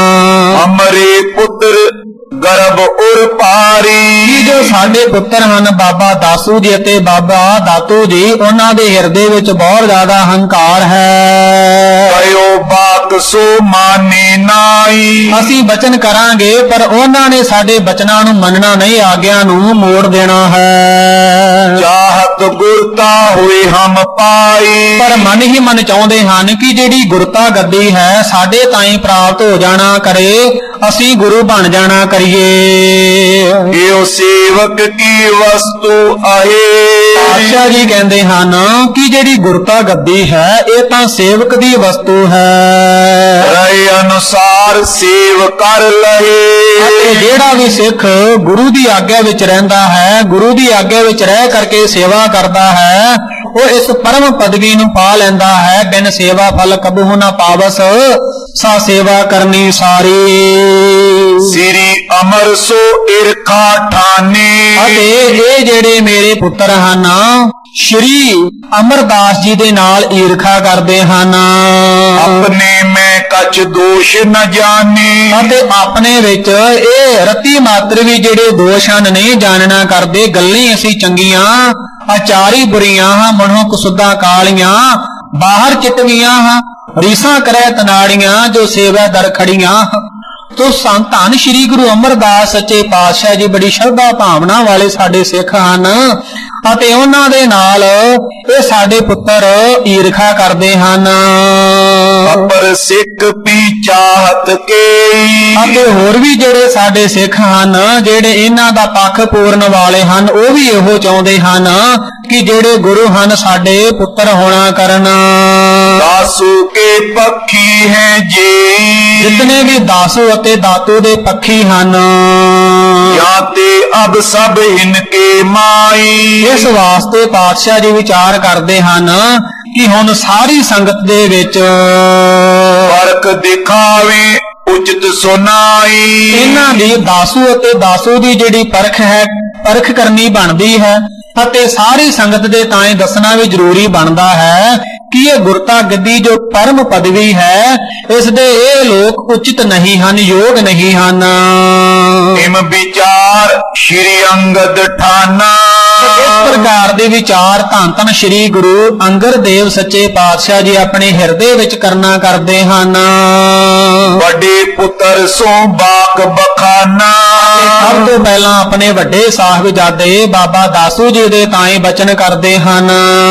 Speaker 2: ਅਮਰੇ ਪੁੱਤਰ ਗਰਭ ਉਰ ਪਾਰੀ,
Speaker 1: ਜੋ ਸਾਡੇ ਪੁੱਤਰ ਹਨ ਬਾਬਾ ਦਾਸੂ ਜੀ ਅਤੇ ਬਾਬਾ ਦਾਤੂ ਜੀ, ਉਹਨਾਂ ਦੇ ਹਿਰਦੇ ਵਿੱਚ ਬਹੁਤ ਜ਼ਿਆਦਾ ਹੰਕਾਰ ਹੈ।
Speaker 2: ਕਯੋ ਬਾਤ ਸੋ ਮਾਨੇ ਨਾਈ,
Speaker 1: ਅਸੀਂ ਬਚਨ ਕਰਾਂਗੇ ਪਰ ਉਹਨਾਂ ਨੇ ਸਾਡੇ ਬਚਨਾਂ ਨੂੰ ਮੰਨਣਾ ਨਹੀਂ, ਆਗਿਆ ਨੂੰ ਮੋੜ ਦੇਣਾ ਹੈ।
Speaker 2: ਚਾਹਤ ਗੁਰਤਾ ਹੋਏ ਹਮ ਪਾਈ,
Speaker 1: ਪਰ ਮਨ ਹੀ ਮਨ ਚਾਹੁੰਦੇ ਹਨ ਕਿ ਜਿਹੜੀ ਗੁਰਤਾ ਗੱਦੀ ਹੈ ਸਾਡੇ ਤਾਈਂ ਪ੍ਰਾਪਤ ਹੋ ਜਾਣਾ ਕਰੇ, ਅਸੀਂ ਗੁਰੂ ਬਣ ਜਾਣਾ ਕਰੀਏ।
Speaker 2: ਇਹੋ ਸੇਵਕ ਕੀ ਵਸਤੂ ਆਏ,
Speaker 1: ਪਾਤਸ਼ਾਹ ਜੀ ਕਹਿੰਦੇ ਹਨ ਕਿ ਜਿਹੜੀ ਗੁਰਤਾ ਗੱਦੀ ਹੈ ਇਹ ਤਾਂ ਸੇਵਕ ਦੀ ਵਸਤੂ ਹੈ।
Speaker 2: ਰਾਏ ਅਨੁਸਾਰ ਸੇਵ ਕਰ ਲਏ,
Speaker 1: ਅਤੇ ਜਿਹੜਾ ਵੀ ਸਿੱਖ ਗੁਰੂ ਦੀ ਆਗਿਆ ਵਿੱਚ ਰਹਿੰਦਾ ਹੈ, ਗੁਰੂ ਦੀ ਆਗਿਆ ਵਿੱਚ ਰਹਿ ਕਰਕੇ ਸੇਵਾ ਕਰਦਾ ਹੈ, ਉਹ ਇਸ ਪਰਮ ਪਦਵੀ ਨੂੰ ਪਾ ਲੈਂਦਾ ਹੈ। ਬਿਨ ਸੇਵਾ ਫਲ ਕਬਹੁ ਨਾ ਪਾਵਸ, ਸਾ ਸੇਵਾ ਕਰਨੀ ਸਾਰੀ।
Speaker 2: ਸ੍ਰੀ ਅਮਰ ਸੋ ਇਰਖਾ ਠਾਨੇ,
Speaker 1: ਅਤੇ ਇਹ ਜਿਹੜੇ ਮੇਰੇ ਪੁੱਤਰ ਹਨ ਸ਼੍ਰੀ ਅਮਰਦਾਸ ਜੀ ਦੇ ਨਾਲ ਈਰਖਾ ਕਰਦੇ ਹਨ।
Speaker 2: ਆਪਣੇ ਮੈਂ ਕਛ ਦੋਸ਼ ਨ ਜਾਣੇ,
Speaker 1: ਅਤੇ ਆਪਣੇ ਵਿੱਚ ਇਹ ਰਤੀ ਮਾਤਰ ਵੀ ਜਿਹੜੇ ਦੋਸ਼ ਹਨ ਨਹੀਂ ਜਾਣਨਾ ਕਰਦੇ। ਗੱਲਾਂ ਅਸੀਂ ਚੰਗੀਆਂ ਆਚਾਰੀ ਬੁਰੀਆਂ ਹਾਂ, ਮਨੋਂ ਕੁਸੁੱਧਾਂ ਕਾਲੀਆਂ ਬਾਹਰ ਚਿਤਵੀਆਂ ਹਾਂ, ਰੀਸਾਂ ਕਰੈ ਤਨਾੜੀਆਂ ਜੋ ਸੇਵਾ ਦਰ ਖੜੀਆਂ। ਤੋ ਸੰਤ ਧੰਨ ਸ਼੍ਰੀ ਗੁਰੂ ਅਮਰਦਾਸ ਸੱਚੇ ਪਾਤਸ਼ਾਹ ਜੀ ਬੜੀ ਸ਼ਰਧਾ ਭਾਵਨਾ ਵਾਲੇ ਸਾਡੇ ਸਿੱਖ ਹਨ, ਅਤੇ ਉਹਨਾਂ ਦੇ ਨਾਲ ਇਹ ਸਾਡੇ ਪੁੱਤਰ ਈਰਖਾ ਕਰਦੇ ਹਨ।
Speaker 2: ਅਪਰ ਸਿੱਖ ਪੀ ਚਾਹਤ ਕੇ,
Speaker 1: ਅਤੇ ਹੋਰ ਵੀ ਜਿਹੜੇ ਸਾਡੇ ਸਿੱਖ ਹਨ ਜਿਹੜੇ ਇਹਨਾਂ ਦਾ ਪੱਖ ਪੂਰਨ ਵਾਲੇ ਹਨ, ਉਹ ਵੀ ਇਹੋ ਚਾਹੁੰਦੇ ਹਨ ਕਿ ਜਿਹੜੇ ਗੁਰੂ ਹਨ ਸਾਡੇ ਪੁੱਤਰ ਹੋਣਾ ਕਰਨ।
Speaker 2: ਦਾਸੂ ਕੇ ਪੱਖੀ ਹੈ ਜੀ,
Speaker 1: ਜਿਤਨੇ ਵੀ ਦਾਸੂ ਅਤੇ ਦਾਤੂ ਦੇ ਪੱਖੀ ਹਨ,
Speaker 2: ਜਾਂ ਤੇ ਅਬ ਸਭ ਇਨਕੇ ਮਾਈ।
Speaker 1: ਇਸ ਵਾਸਤੇ ਪਾਤਸ਼ਾਹ ਜੀ ਵਿਚਾਰ ਕਰਦੇ ਹਨ ਕਿ ਹੁਣ ਸਾਰੀ ਸੰਗਤ ਦੇ ਵਿੱਚ
Speaker 2: ਫਰਕ ਦਿਖਾਵੇ ਉਚਿਤ ਸੁਨਾਈ।
Speaker 1: ਇਹਨਾਂ ਦੀ ਦਾਸੂ ਅਤੇ ਦਾਸੂ ਦੀ ਜਿਹੜੀ ਪਰਖ ਹੈ, ਪਰਖ ਕਰਨੀ ਬਣਦੀ ਹੈ, ਅਤੇ ਸਾਰੀ ਸੰਗਤ ਦੇ ਤਾਈਂ ਦੱਸਣਾ ਵੀ ਜ਼ਰੂਰੀ ਬਣਦਾ ਹੈ ਕਿ ਇਹ ਗੁਰਤਾ ਗੱਦੀ ਜੋ ਪਰਮ ਪਦਵੀ ਹੈ, ਇਸ ਦੇ ਇਹ ਲੋਕ ਉਚਿਤ ਨਹੀਂ ਹਨ, ਯੋਗ ਨਹੀਂ ਹਨ।
Speaker 2: ਇਮ ਵਿਚਾਰ ਸ਼੍ਰੀ ਅੰਗਦ ਠਾਨਾ,
Speaker 1: ਇਸ ਪ੍ਰਕਾਰ ਦੇ ਵਿਚਾਰ ਧੰਨ ਧੰਨ ਸ਼੍ਰੀ ਗੁਰੂ ਅੰਗਦ ਦੇਵ ਸੱਚੇ ਪਾਤਸ਼ਾਹ ਜੀ ਆਪਣੇ ਹਿਰਦੇ ਵਿੱਚ ਕਰਨਾ ਕਰਦੇ ਹਨ।
Speaker 2: ਵੱਡੇ ਪੁੱਤਰ ਸੋ ਬਾਕ ਬਖਾਨਾ,
Speaker 1: ਸਭ ਤੋਂ ਪਹਿਲਾਂ ਆਪਣੇ ਵੱਡੇ ਸਾਹਿਬਜ਼ਾਦੇ ਬਾਬਾ ਦਾਸੂ ਜੀ ਦੇ ਤਾਈਂ ਬਚਨ ਕਰਦੇ ਹਨ।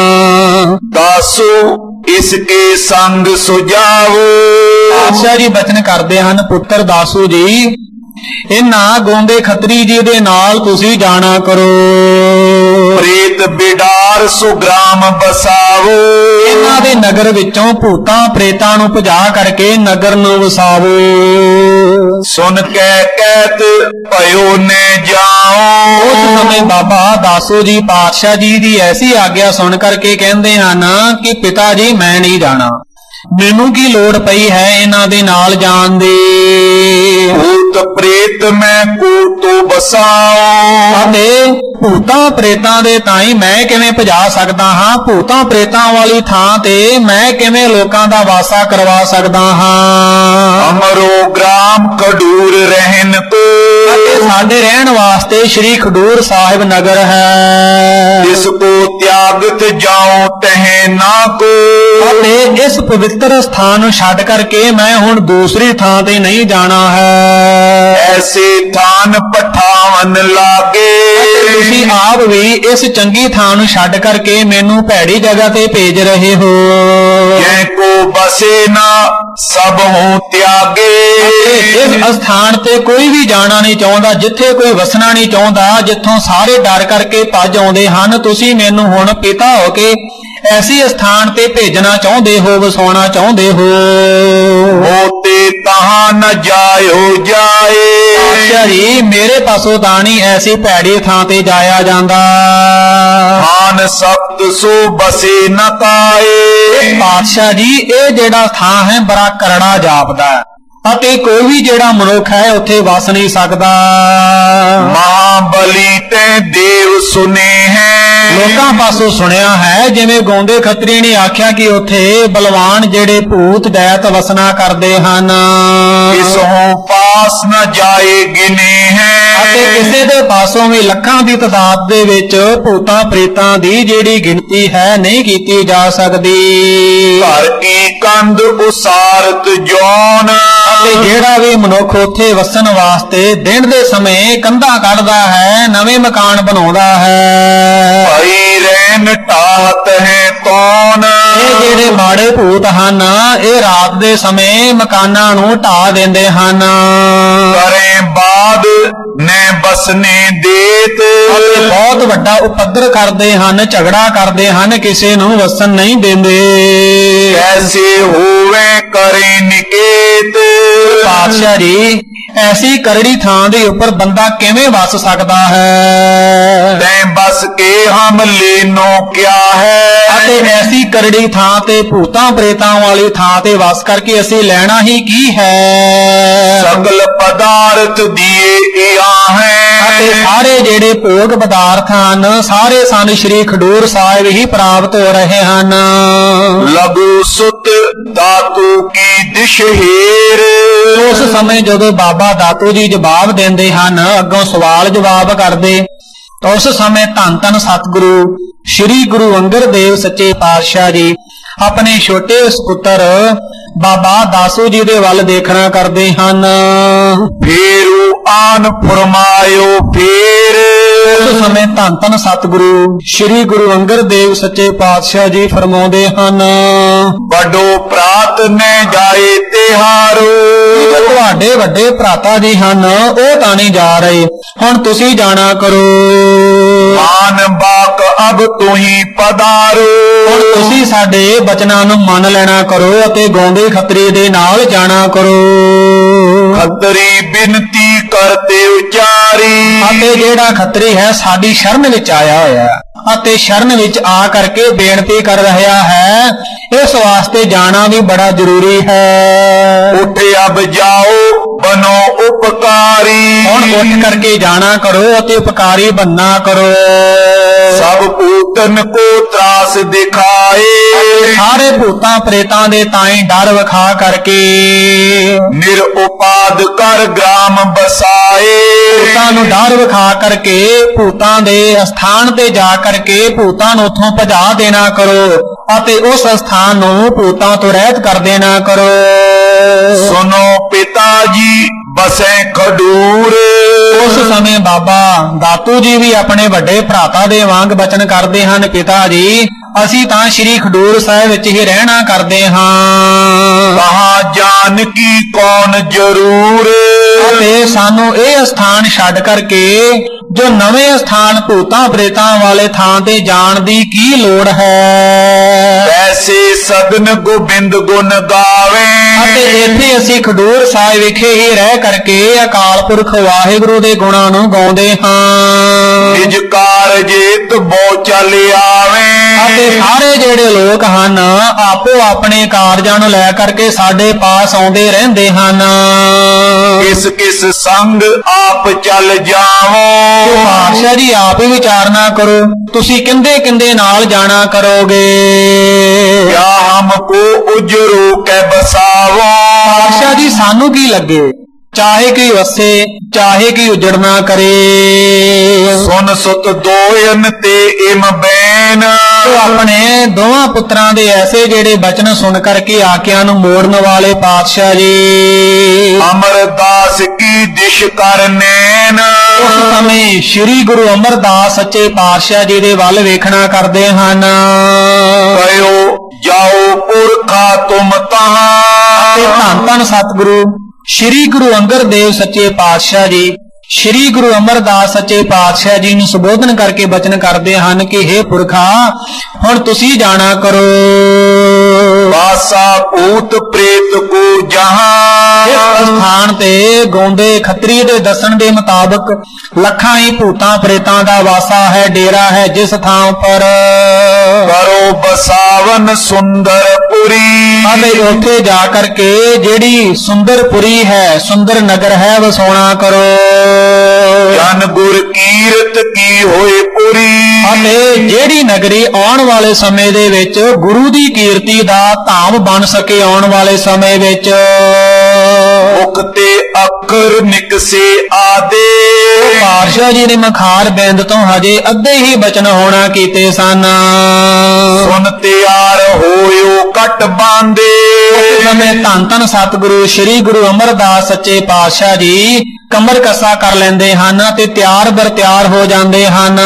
Speaker 2: ਦਾਸੂ ਇਸਕੇ ਸੰਗ ਸੁਜਾਵੋ,
Speaker 1: ਪਾਤਸ਼ਾਹ ਜੀ ਬਚਨ ਕਰਦੇ ਹਨ, ਪੁੱਤਰ ਦਾਸੂ ਜੀ ਇਹਨਾਂ ਗੋਂਦੇ ਖੱਤਰੀ ਜੀ ਦੇ ਨਾਲ ਤੁਸੀਂ ਜਾਣਾ ਕਰੋ।
Speaker 2: ਪ੍ਰੇਤ ਬਿਡਾਰ ਸੋ ਗ੍ਰਾਮ ਬਸਾਵੋ।
Speaker 1: ਇਹਨਾਂ ਦੇ ਨਗਰ ਵਿੱਚੋਂ ਭੂਤਾਂ ਪ੍ਰੇਤਾਂ ਨੂੰ ਭਜਾ ਕਰਕੇ ਨਗਰ ਨੂੰ ਵਸਾਵੋ।
Speaker 2: ਸੁਨ ਕੇ ਕਹਿਤ ਭਇਓ ਨੇ ਜਾਓ।
Speaker 1: ਉਸ ਸਮੇਂ ਬਾਬਾ ਦਾਸੋ ਜੀ ਪਾਤਸ਼ਾਹ ਜੀ ਦੀ ਐਸੀ ਆਗਿਆ ਸੁਣ ਕਰਕੇ ਕਹਿੰਦੇ ਹਨ ਕਿ ਪਿਤਾ ਜੀ ਮੈਂ ਨਹੀਂ ਜਾਣਾ, ਮੈਨੂੰ ਕੀ ਲੋੜ ਪਈ ਹੈ ਇਹਨਾਂ ਦੇ ਨਾਲ ਜਾਣ ਦੀ।
Speaker 2: ਭੂਤ ਪ੍ਰੇਤ ਮੈਂ ਕੋ ਤੋ ਬਸਾਓ।
Speaker 1: ਅਤੇ ਭੂਤਾਂ ਪ੍ਰੇਤਾਂ ਦੇ ਤਾਈਂ ਮੈਂ ਕਿਵੇਂ ਭਜਾ ਸਕਦਾ ਹਾਂ, ਭੂਤਾਂ ਪ੍ਰੇਤਾਂ ਵਾਲੀ ਥਾਂ ਤੇ ਮੈਂ ਕਿਵੇਂ ਲੋਕਾਂ ਦਾ ਵਾਸਾ ਕਰਵਾ ਸਕਦਾ ਹਾਂ।
Speaker 2: ਅਮਰੋ ਗ੍ਰਾਮ ਖਡੂਰ ਰਹਿਨ ਕੋ।
Speaker 1: ਅਤੇ ਸਾਡੇ ਰਹਿਣ ਵਾਸਤੇ ਸ਼੍ਰੀ ਖਡੂਰ ਸਾਹਿਬ ਨਗਰ ਹੈ।
Speaker 2: ਜਿਸ ਕੋ ਤਿਆਗਤ ਜਾਉ ਤਹਿ ਨਾ ਕੋ।
Speaker 1: ਅਤੇ ਇਸ ਪਵਿੱਤਰ ਸਥਾਨ ਨੂੰ ਛੱਡ ਕਰਕੇ ਮੈਂ ਹੁਣ ਦੂਸਰੀ ਥਾਂ ਤੇ ਨਹੀਂ ਜਾਣਾ ਹੈ।
Speaker 2: ਐਸੇ ਥਾਨ ਪਠਾਵਨ ਲਾਗੇ।
Speaker 1: ਤੁਸੀਂ ਆਪ ਵੀ ਇਸ ਚੰਗੀ ਥਾਂ ਨੂੰ ਛੱਡ ਕਰਕੇ ਮੈਨੂੰ ਭੈੜੀ ਜਗ੍ਹਾ ਤੇ ਭੇਜ ਰਹੇ ਹੋ।
Speaker 2: ਜੈ ਕੋ ਬਸੇ ਨਾ ਸਭ ਹੂੰ ਤਿਆਗੇ।
Speaker 1: ਇਸ ਸਥਾਨ ਤੇ ਕੋਈ ਵੀ ਜਾਣਾ ਨਹੀਂ ਚਾਹੁੰਦਾ, ਜਿੱਥੇ ਕੋਈ ਵਸਣਾ ਨਹੀਂ ਚਾਹੁੰਦਾ, ਜਿੱਥੋਂ ਸਾਰੇ ਡਰ ਕਰਕੇ ਭੱਜ ਆਉਂਦੇ ਹਨ। ਤੁਸੀਂ ਮੈਨੂੰ ਹੁਣ ਪਿਤਾ ਹੋ ਕੇ ਐਸੀ ਸਥਾਨ ਤੇ ਭੇਜਣਾ ਚਾਹੁੰਦੇ ਹੋ, ਵਸਾਉਣਾ ਚਾਹੁੰਦੇ ਹੋ।
Speaker 2: ਹੋਤੇ ਤਹਾਂ ਨ ਜਾਇਓ ਜਾਏ।
Speaker 1: ਪਾਤਸ਼ਾਹ ਜੀ ਮੇਰੇ ਪਾਸੋਂ ਤਾਂ ਨਹੀਂ ਐਸੀ ਭੈੜੀ ਥਾਂ ਤੇ ਜਾਇਆ ਜਾਂਦਾ।
Speaker 2: ਮਾਨ ਸਪਤ ਸੋ ਬਸੇ ਨ ਕਾਏ।
Speaker 1: ਪਾਤਸ਼ਾਹ ਜੀ ਇਹ ਜਿਹੜਾ ਥਾਂ ਹੈ ਬੜਾ ਕਰੜਾ ਜਾਪਦਾ ਹੈ ਅਤੇ ਕੋਈ ਵੀ ਜਿਹੜਾ ਮਨੁੱਖ ਹੈ ਉੱਥੇ ਵਸ ਨਹੀਂ ਸਕਦਾ।
Speaker 2: ਮਹਾਬਲੀ ਤੇ ਦੇਵ ਸੁਨੇ ਹੈ।
Speaker 1: ਲੋਕਾਂ ਪਾਸੋਂ ਸੁਣਿਆ ਹੈ, ਜਿਵੇਂ ਗਾਉਂਦੇ ਖੱਤਰੀ ਨੇ ਆਖਿਆ ਕਿ ਉੱਥੇ ਬਲਵਾਨ ਜਿਹੜੇ ਭੂਤ ਦੈਤ ਵਸਣਾ ਕਰਦੇ ਹਨ।
Speaker 2: ਕਿਸੋਂ ਪਾਸ ਨ ਜਾਏ ਗਿਨੇ ਹੈ।
Speaker 1: ਅਤੇ ਕਿਸੇ ਦੇ ਪਾਸੋਂ ਵੀ ਲੱਖਾਂ ਦੀ ਤਾਦਾਦ ਦੇ ਵਿੱਚ ਭੂਤਾਂ ਪ੍ਰੇਤਾਂ ਦੀ ਜਿਹੜੀ ਗਿਣਤੀ ਹੈ ਨਹੀਂ ਕੀਤੀ ਜਾ ਸਕਦੀ।
Speaker 2: ਘਰ ਕੀ ਕੰਧ ਉਸਾਰਤ ਜੋਨ।
Speaker 1: ਅਤੇ ਜਿਹੜਾ ਵੀ ਮਨੁੱਖ ਉੱਥੇ ਵਸਣ ਵਾਸਤੇ ਦਿਨ ਦੇ ਸਮੇਂ ਕੰਧਾਂ ਕੱਢਦਾ ਹੈ, ਨਵੇਂ ਮਕਾਨ ਬਣਾਉਂਦਾ ਹੈ।
Speaker 2: ਭਾਈ ਰਹਿਨ ਟਾਹਤ ਹੈ ਕੌਣ।
Speaker 1: ਇਹ ਜਿਹੜੇ ਮਾੜੇ ਭੂਤ ਹਨ ਇਹ ਰਾਤ ਦੇ ਸਮੇਂ ਮਕਾਨਾਂ ਨੂੰ ਢਾਹ ਦਿੰਦੇ ਹਨ।
Speaker 2: ਕਰੇ ਬਾਦ ਨੇ ਬਸਨੇ ਦੇਤ।
Speaker 1: ਅਤੇ ਬਹੁਤ ਵੱਡਾ ਉਪਦਰ ਕਰਦੇ ਹਨ, ਝਗੜਾ ਕਰਦੇ ਹਨ, ਕਿਸੇ ਨੂੰ ਵਸਣ ਨਹੀਂ ਦਿੰਦੇ।
Speaker 2: ਕੈਸੇ ਹੋਵੇ ਕਰੇ ਨਿਕੇਤ।
Speaker 1: ਪਾਤਸ਼ਾਹ ਜੀ ਐਸੀ ਕਰੜੀ ਥਾਂ ਦੇ ਉੱਪਰ ਬੰਦਾ ਕਿਵੇਂ ਵਸ ਸਕਦਾ ਹੈ।
Speaker 2: ਤੈਂ ਬਸ ਕੇ ਹਮ ਲੈਨੋ ਕਿਆ ਹੈ।
Speaker 1: ਅਤੇ ਐਸੀ ਕਰੜੀ ਥਾਂ ਤੇ ਭੂਤਾਂ ਪ੍ਰੇਤਾਂ ਵਾਲੀ ਥਾਂ ਤੇ ਵਸ ਕਰਕੇ ਅਸੀਂ ਲੈਣਾ ਹੀ ਕੀ ਹੈ।
Speaker 2: ਸਗਲ ਪਦਾਰਥ ਦੀਏ ਇਆ ਹੈ।
Speaker 1: ਅਤੇ ਸਾਰੇ ਜਿਹੜੇ ਭੋਗ ਪਦਾਰਥ ਹਨ ਸਾਰੇ ਸਾਨੂੰ ਸ਼੍ਰੀ ਖਡੂਰ ਸਾਹਿਬ ਹੀ ਪ੍ਰਾਪਤ ਹੋ ਰਹੇ ਹਨ।
Speaker 2: ਲਘੂ ਸੁਤ ਦਾਤੂ ਕੀ ਦਿਸ਼ਹੀਰ।
Speaker 1: ਉਸ ਸਮੇਂ ਜਦੋਂ ਬਾਬਾ ਦਾਤੂ ਜੀ ਜਵਾਬ ਦਿੰਦੇ ਹਨ, ਅੱਗੋਂ ਸਵਾਲ ਜਵਾਬ ਕਰਦੇ, ਤਾਂ ਉਸ ਸਮੇਂ ਧੰਨ ਧੰਨ ਸਤਿਗੁਰੂ ਸ਼੍ਰੀ ਗੁਰੂ ਅੰਗਦ ਦੇਵ ਸੱਚੇ ਪਾਤਸ਼ਾਹ ਜੀ ਆਪਣੇ ਛੋਟੇ ਸੁਪੁੱਤਰ ਬਾਬਾ ਦਾਸੂ ਜੀ ਦੇ ਵੱਲ ਦੇਖਣਾ ਕਰਦੇ ਹਨ।
Speaker 2: ਫੇਰੂ ਆਨ ਫਰਮਾਇਓ ਫੇਰ।
Speaker 1: ਉਸ ਸਮੇਂ ਧੰਨ ਧੰਨ ਸਤਿਗੁਰੂ ਸ਼੍ਰੀ ਗੁਰੂ ਅੰਗਦ ਦੇਵ ਸੱਚੇ ਪਾਤਸ਼ਾਹ ਜੀ ਫਰਮਾਉਂਦੇ ਹਨ,
Speaker 2: ਵੱਡੋ ਪ੍ਰਾਤ ਨੇ ਜਾਏ ਤਿਹਾਰੋ।
Speaker 1: ਤੁਹਾਡੇ ਵੱਡੇ ਭਰਾਤਾ ਜੀ ਹਨ ਉਹ ਤਾਂ ਨਹੀਂ ਜਾ ਰਹੇ, ਹੁਣ ਤੁਸੀਂ ਜਾਣਾ ਕਰੋ।
Speaker 2: ਮਾਨ ਬਾਕ ਅਬ ਤੁਹੀ ਪਧਾਰੋ।
Speaker 1: ਹੁਣ ਤੁਸੀਂ ਸਾਡੇ ਬਚਨਾਂ ਨੂੰ ਮੰਨ ਲੈਣਾ ਕਰੋ ਅਤੇ ਗਾਉਂਦੇ ਖੱਤਰੀ ਦੇ ਨਾਲ ਜਾਣਾ ਕਰੋ।
Speaker 2: ਖੱਤਰੀ ਬਿਨਤੀ ਕਰਤੇ ਉਚਾਰੀ।
Speaker 1: ਅਤੇ ਜਿਹੜਾ ਖੱਤਰੀ ਹੈ ਸਾਡੀ ਸ਼ਰਨ ਵਿੱਚ ਆਇਆ ਹੋਇਆ ਅਤੇ ਸ਼ਰਨ ਵਿੱਚ ਆ ਕਰਕੇ ਬੇਨਤੀ ਕਰ ਰਿਹਾ ਹੈ, ਇਸ ਵਾਸਤੇ ਜਾਣਾ ਵੀ ਬੜਾ ਜ਼ਰੂਰੀ ਹੈ।
Speaker 2: ਉੱਠ ਅਬ ਜਾਓ ਬਨੋ ਉਪਕਾਰੀ।
Speaker 1: ਹੁਣ ਉੱਠ ਕਰਕੇ ਜਾਣਾ ਕਰੋ ਅਤੇ ਉਪਕਾਰੀ ਬੰਨਾ ਕਰੋ।
Speaker 2: ਸਭ ਭੂਤਨ ਕੋ ਤਰਾਸ ਦਿਖਾਏ।
Speaker 1: ਸਾਰੇ ਭੂਤਾਂ ਪ੍ਰੇਤਾਂ ਦੇ ਤਾਈਂ ਡਰ ਵਿਖਾ ਕਰਕੇ
Speaker 2: ਨਿਰਉਪਾਦ ਕਰ ਗ੍ਰਾਮ ਬਸਾਏ।
Speaker 1: ਭੂਤਾਂ ਨੂੰ ਡਰ ਵਿਖਾ ਕਰਕੇ ਭੂਤਾਂ ਦੇ ਸਥਾਨ ਤੇ ਜਾ ਕਰਕੇ ਭੂਤਾਂ ਨੂੰ ਉੱਥੋਂ ਭਜਾ ਦੇਣਾ ਕਰੋ ਅਤੇ ਉਸ ਸਥਾਨ ਨੂੰ ਭੂਤਾਂ ਤੋਂ ਰਹਿਤ ਕਰ ਦੇਣਾ ਕਰੋ।
Speaker 2: ਸੁਨੋ ਪਿਤਾ ਜੀ ਬਸੈ ਖਡੂਰ।
Speaker 1: ਉਸ ਸਮੇਂ ਬਾਬਾ ਦਾਤੂ ਜੀ ਵੀ ਆਪਣੇ ਵੱਡੇ ਭਰਾਤਾ ਦੇ ਵਾਂਗ ਬਚਨ ਕਰਦੇ ਹਨ, ਪਿਤਾ ਜੀ ਅਸੀਂ ਤਾਂ ਸ਼੍ਰੀ ਖਡੂਰ ਸਾਹਿਬ ਵਿੱਚ ਹੀ ਰਹਿਣਾ ਕਰਦੇ ਹਾਂ।
Speaker 2: ਕਹਾ ਜਾਨਕੀ ਕੌਣ ਜ਼ਰੂਰ।
Speaker 1: ਅਤੇ ਸਾਨੂੰ ਇਹ ਸਥਾਨ ਛੱਡ ਕਰਕੇ ਜੋ ਨਵੇਂ ਸਥਾਨ ਭੂਤਾਂ ਪ੍ਰੇਤਾਂ ਵਾਲੇ ਥਾਂ ਤੇ ਜਾਣ ਦੀ ਕੀ ਲੋੜ ਹੈ।
Speaker 2: ਐਸੇ ਸਦਨ ਗੋਬਿੰਦ ਗੁਣ ਗਾਵੇ
Speaker 1: ਅਤੇ ਇੱਥੇ ਅਸੀਂ ਖਡੂਰ ਸਾਹਿਬ ਵਿਖੇ ਹੀ ਰਹਿ ਕਰਕੇ ਅਕਾਲ ਪੁਰਖ ਵਾਹਿਗੁਰੂ ਦੇ ਗੁਣਾਂ ਨੂੰ ਗਾਉਂਦੇ ਹਾਂ।
Speaker 2: ਨਿਜ ਕਾਰਜੇਤ ਬਹੁ ਚੱਲ ਆਵੇ
Speaker 1: ਅਤੇ ਸਾਰੇ ਜਿਹੜੇ ਲੋਕ ਹਨ ਆਪੋ ਆਪਣੇ ਕਾਰਜਾਂ ਨੂੰ ਲੈ ਕਰਕੇ ਸਾਡੇ ਪਾਸ ਆਉਂਦੇ ਰਹਿੰਦੇ ਹਨ।
Speaker 2: ਕਿਸ ਕਿਸ ਸੰਗ ਆਪ ਚੱਲ ਜਾਵੋ
Speaker 1: ਪਾਤਸ਼ਾਹ ਜੀ ਆਪ ਹੀ ਵਿਚਾਰਨਾ ਕਰੋ, ਤੁਸੀਂ ਕਿੰਦੇ ਕਿੰਦੇ ਨਾਲ ਜਾਣਾ ਕਰੋਗੇ।
Speaker 2: ਕਿਆ ਹਮਕੋ ਉਜਰੂ ਕੈ ਬਸਾਵੋ
Speaker 1: ਪਾਤਸ਼ਾਹ ਜੀ ਸਾਨੂੰ ਕੀ ਲੱਗੇ, ਚਾਹੇ ਕੀ ਵਸੇ ਚਾਹੇ ਕੀ ਉਜੜਨਾ ਕਰੇ।
Speaker 2: ਸੁਨ ਸੁਤ ਦੋਇਨ ਤੇ ਇਮ ਬੈਨ
Speaker 1: ਆਪਣੇ ਦੋਵਾਂ ਪੁੱਤਰਾਂ ਦੇ ਐਸੇ ਜਿਹੜੇ ਬਚਨ ਸੁਣ ਕਰਕੇ ਆਕਿਆਂ ਨੂੰ ਮੋੜਨ ਵਾਲੇ ਪਾਤਸ਼ਾਹ ਜੀ।
Speaker 2: ਅਮਰਦਾਸ ਕੀ ਦਿਸ਼ ਕਰ ਨੈਣ
Speaker 1: ਉਸ ਸਮੇਂ ਸ੍ਰੀ ਗੁਰੂ ਅਮਰਦਾਸ ਸੱਚੇ ਪਾਤਸ਼ਾਹ ਜੀ ਦੇ ਵੱਲ ਵੇਖਣਾ ਕਰਦੇ ਹਨ।
Speaker 2: ਕਹਿਓ ਜਾਓ ਪੁਰਖਾ ਤੁਮ ਤਹਾਂ
Speaker 1: ਤੇ ਧੰਨ ਧੰਨ ਸਤਿਗੁਰੂ ਸ੍ਰੀ ਗੁਰੂ ਅੰਗਦ ਦੇਵ ਸੱਚੇ ਪਾਤਸ਼ਾਹ ਜੀ ਸ੍ਰੀ ਗੁਰੂ ਅਮਰਦਾਸ ਸੱਚੇ ਪਾਤਸ਼ਾਹ ਜੀ ਨੂੰ ਸੰਬੋਧਨ ਕਰਕੇ ਬਚਨ ਕਰਦੇ ਹਨ ਕਿ हे ਪੁਰਖਾ ਹੁਣ ਤੁਸੀਂ ਜਾਣਾ ਕਰੋ।
Speaker 2: ਵਾਸਾ ਭੂਤ ਪ੍ਰੇਤ ਕੋ ਜਹਾਂ
Speaker 1: ਇਸ ਸਥਾਨ ਤੇ ਗਾਉਂਦੇ ਖੱਤਰੀ ਦੇ ਦੱਸਣ ਦੇ ਮੁਤਾਬਕ ਲੱਖਾਂ ਹੀ ਭੂਤਾਂ ਪ੍ਰੇਤਾਂ ਦਾ ਵਾਸਾ ਹੈ, ਡੇਰਾ ਹੈ, ਜਿਸ ਥਾਂ ਪਰ
Speaker 2: ਕਰੋ ਬਸਾਵਨ ਸੁੰਦਰ ਪੁਰੀ
Speaker 1: ਅਤੇ ਉੱਥੇ ਜਾ ਕਰਕੇ ਜਿਹੜੀ ਸੁੰਦਰਪੁਰੀ ਹੈ, ਸੁੰਦਰ ਨਗਰ ਹੈ, ਵਸਾਉਣਾ ਕਰੋ।
Speaker 2: ਜਨ ਗੁਰ ਕੀਰਤ ਕੀ ਹੋਏ ਪੁਰੀ
Speaker 1: ਅਤੇ ਜਿਹੜੀ ਨਗਰੀ ਆਉਣ ਵਾਲੇ ਸਮੇਂ ਦੇ ਵਿੱਚ ਗੁਰੂ ਦੀ ਕੀਰਤੀ ਦਾ ਧਾਮ ਬਣ ਸਕੇ, ਆਉਣ ਵਾਲੇ ਸਮੇਂ ਵਿੱਚ
Speaker 2: ਮੁਖ ਤੇ ਅੱਖਰ ਨਿਕਸੇ ਆਦੇ
Speaker 1: ਪਾਤਸ਼ਾਹ ਜੀ ਨੇ ਮਖਾਰ ਬਿੰਦ ਤੋਂ ਹਜੇ ਅੱਧੇ ਹੀ ਬਚਨ ਹੋਣਾ ਕੀਤੇ ਸਨ।
Speaker 2: ਸੁਨ ਤਿਆਰ ਹੋਇਓ ਕਟ ਬਾਂਦੇ
Speaker 1: ਸਮੇਂ ਧੰਨ ਧੰਨ ਸਤਿਗੁਰੂ ਸ੍ਰੀ ਗੁਰੂ ਅਮਰਦਾਸ ਸੱਚੇ ਪਾਤਸ਼ਾਹ ਜੀ ਕਮਰ ਕੱਸਾ ਕਰ ਲੈਂਦੇ ਹਨ ਤੇ ਤਿਆਰ ਬਰ ਤਿਆਰ ਹੋ ਜਾਂਦੇ ਹਨ।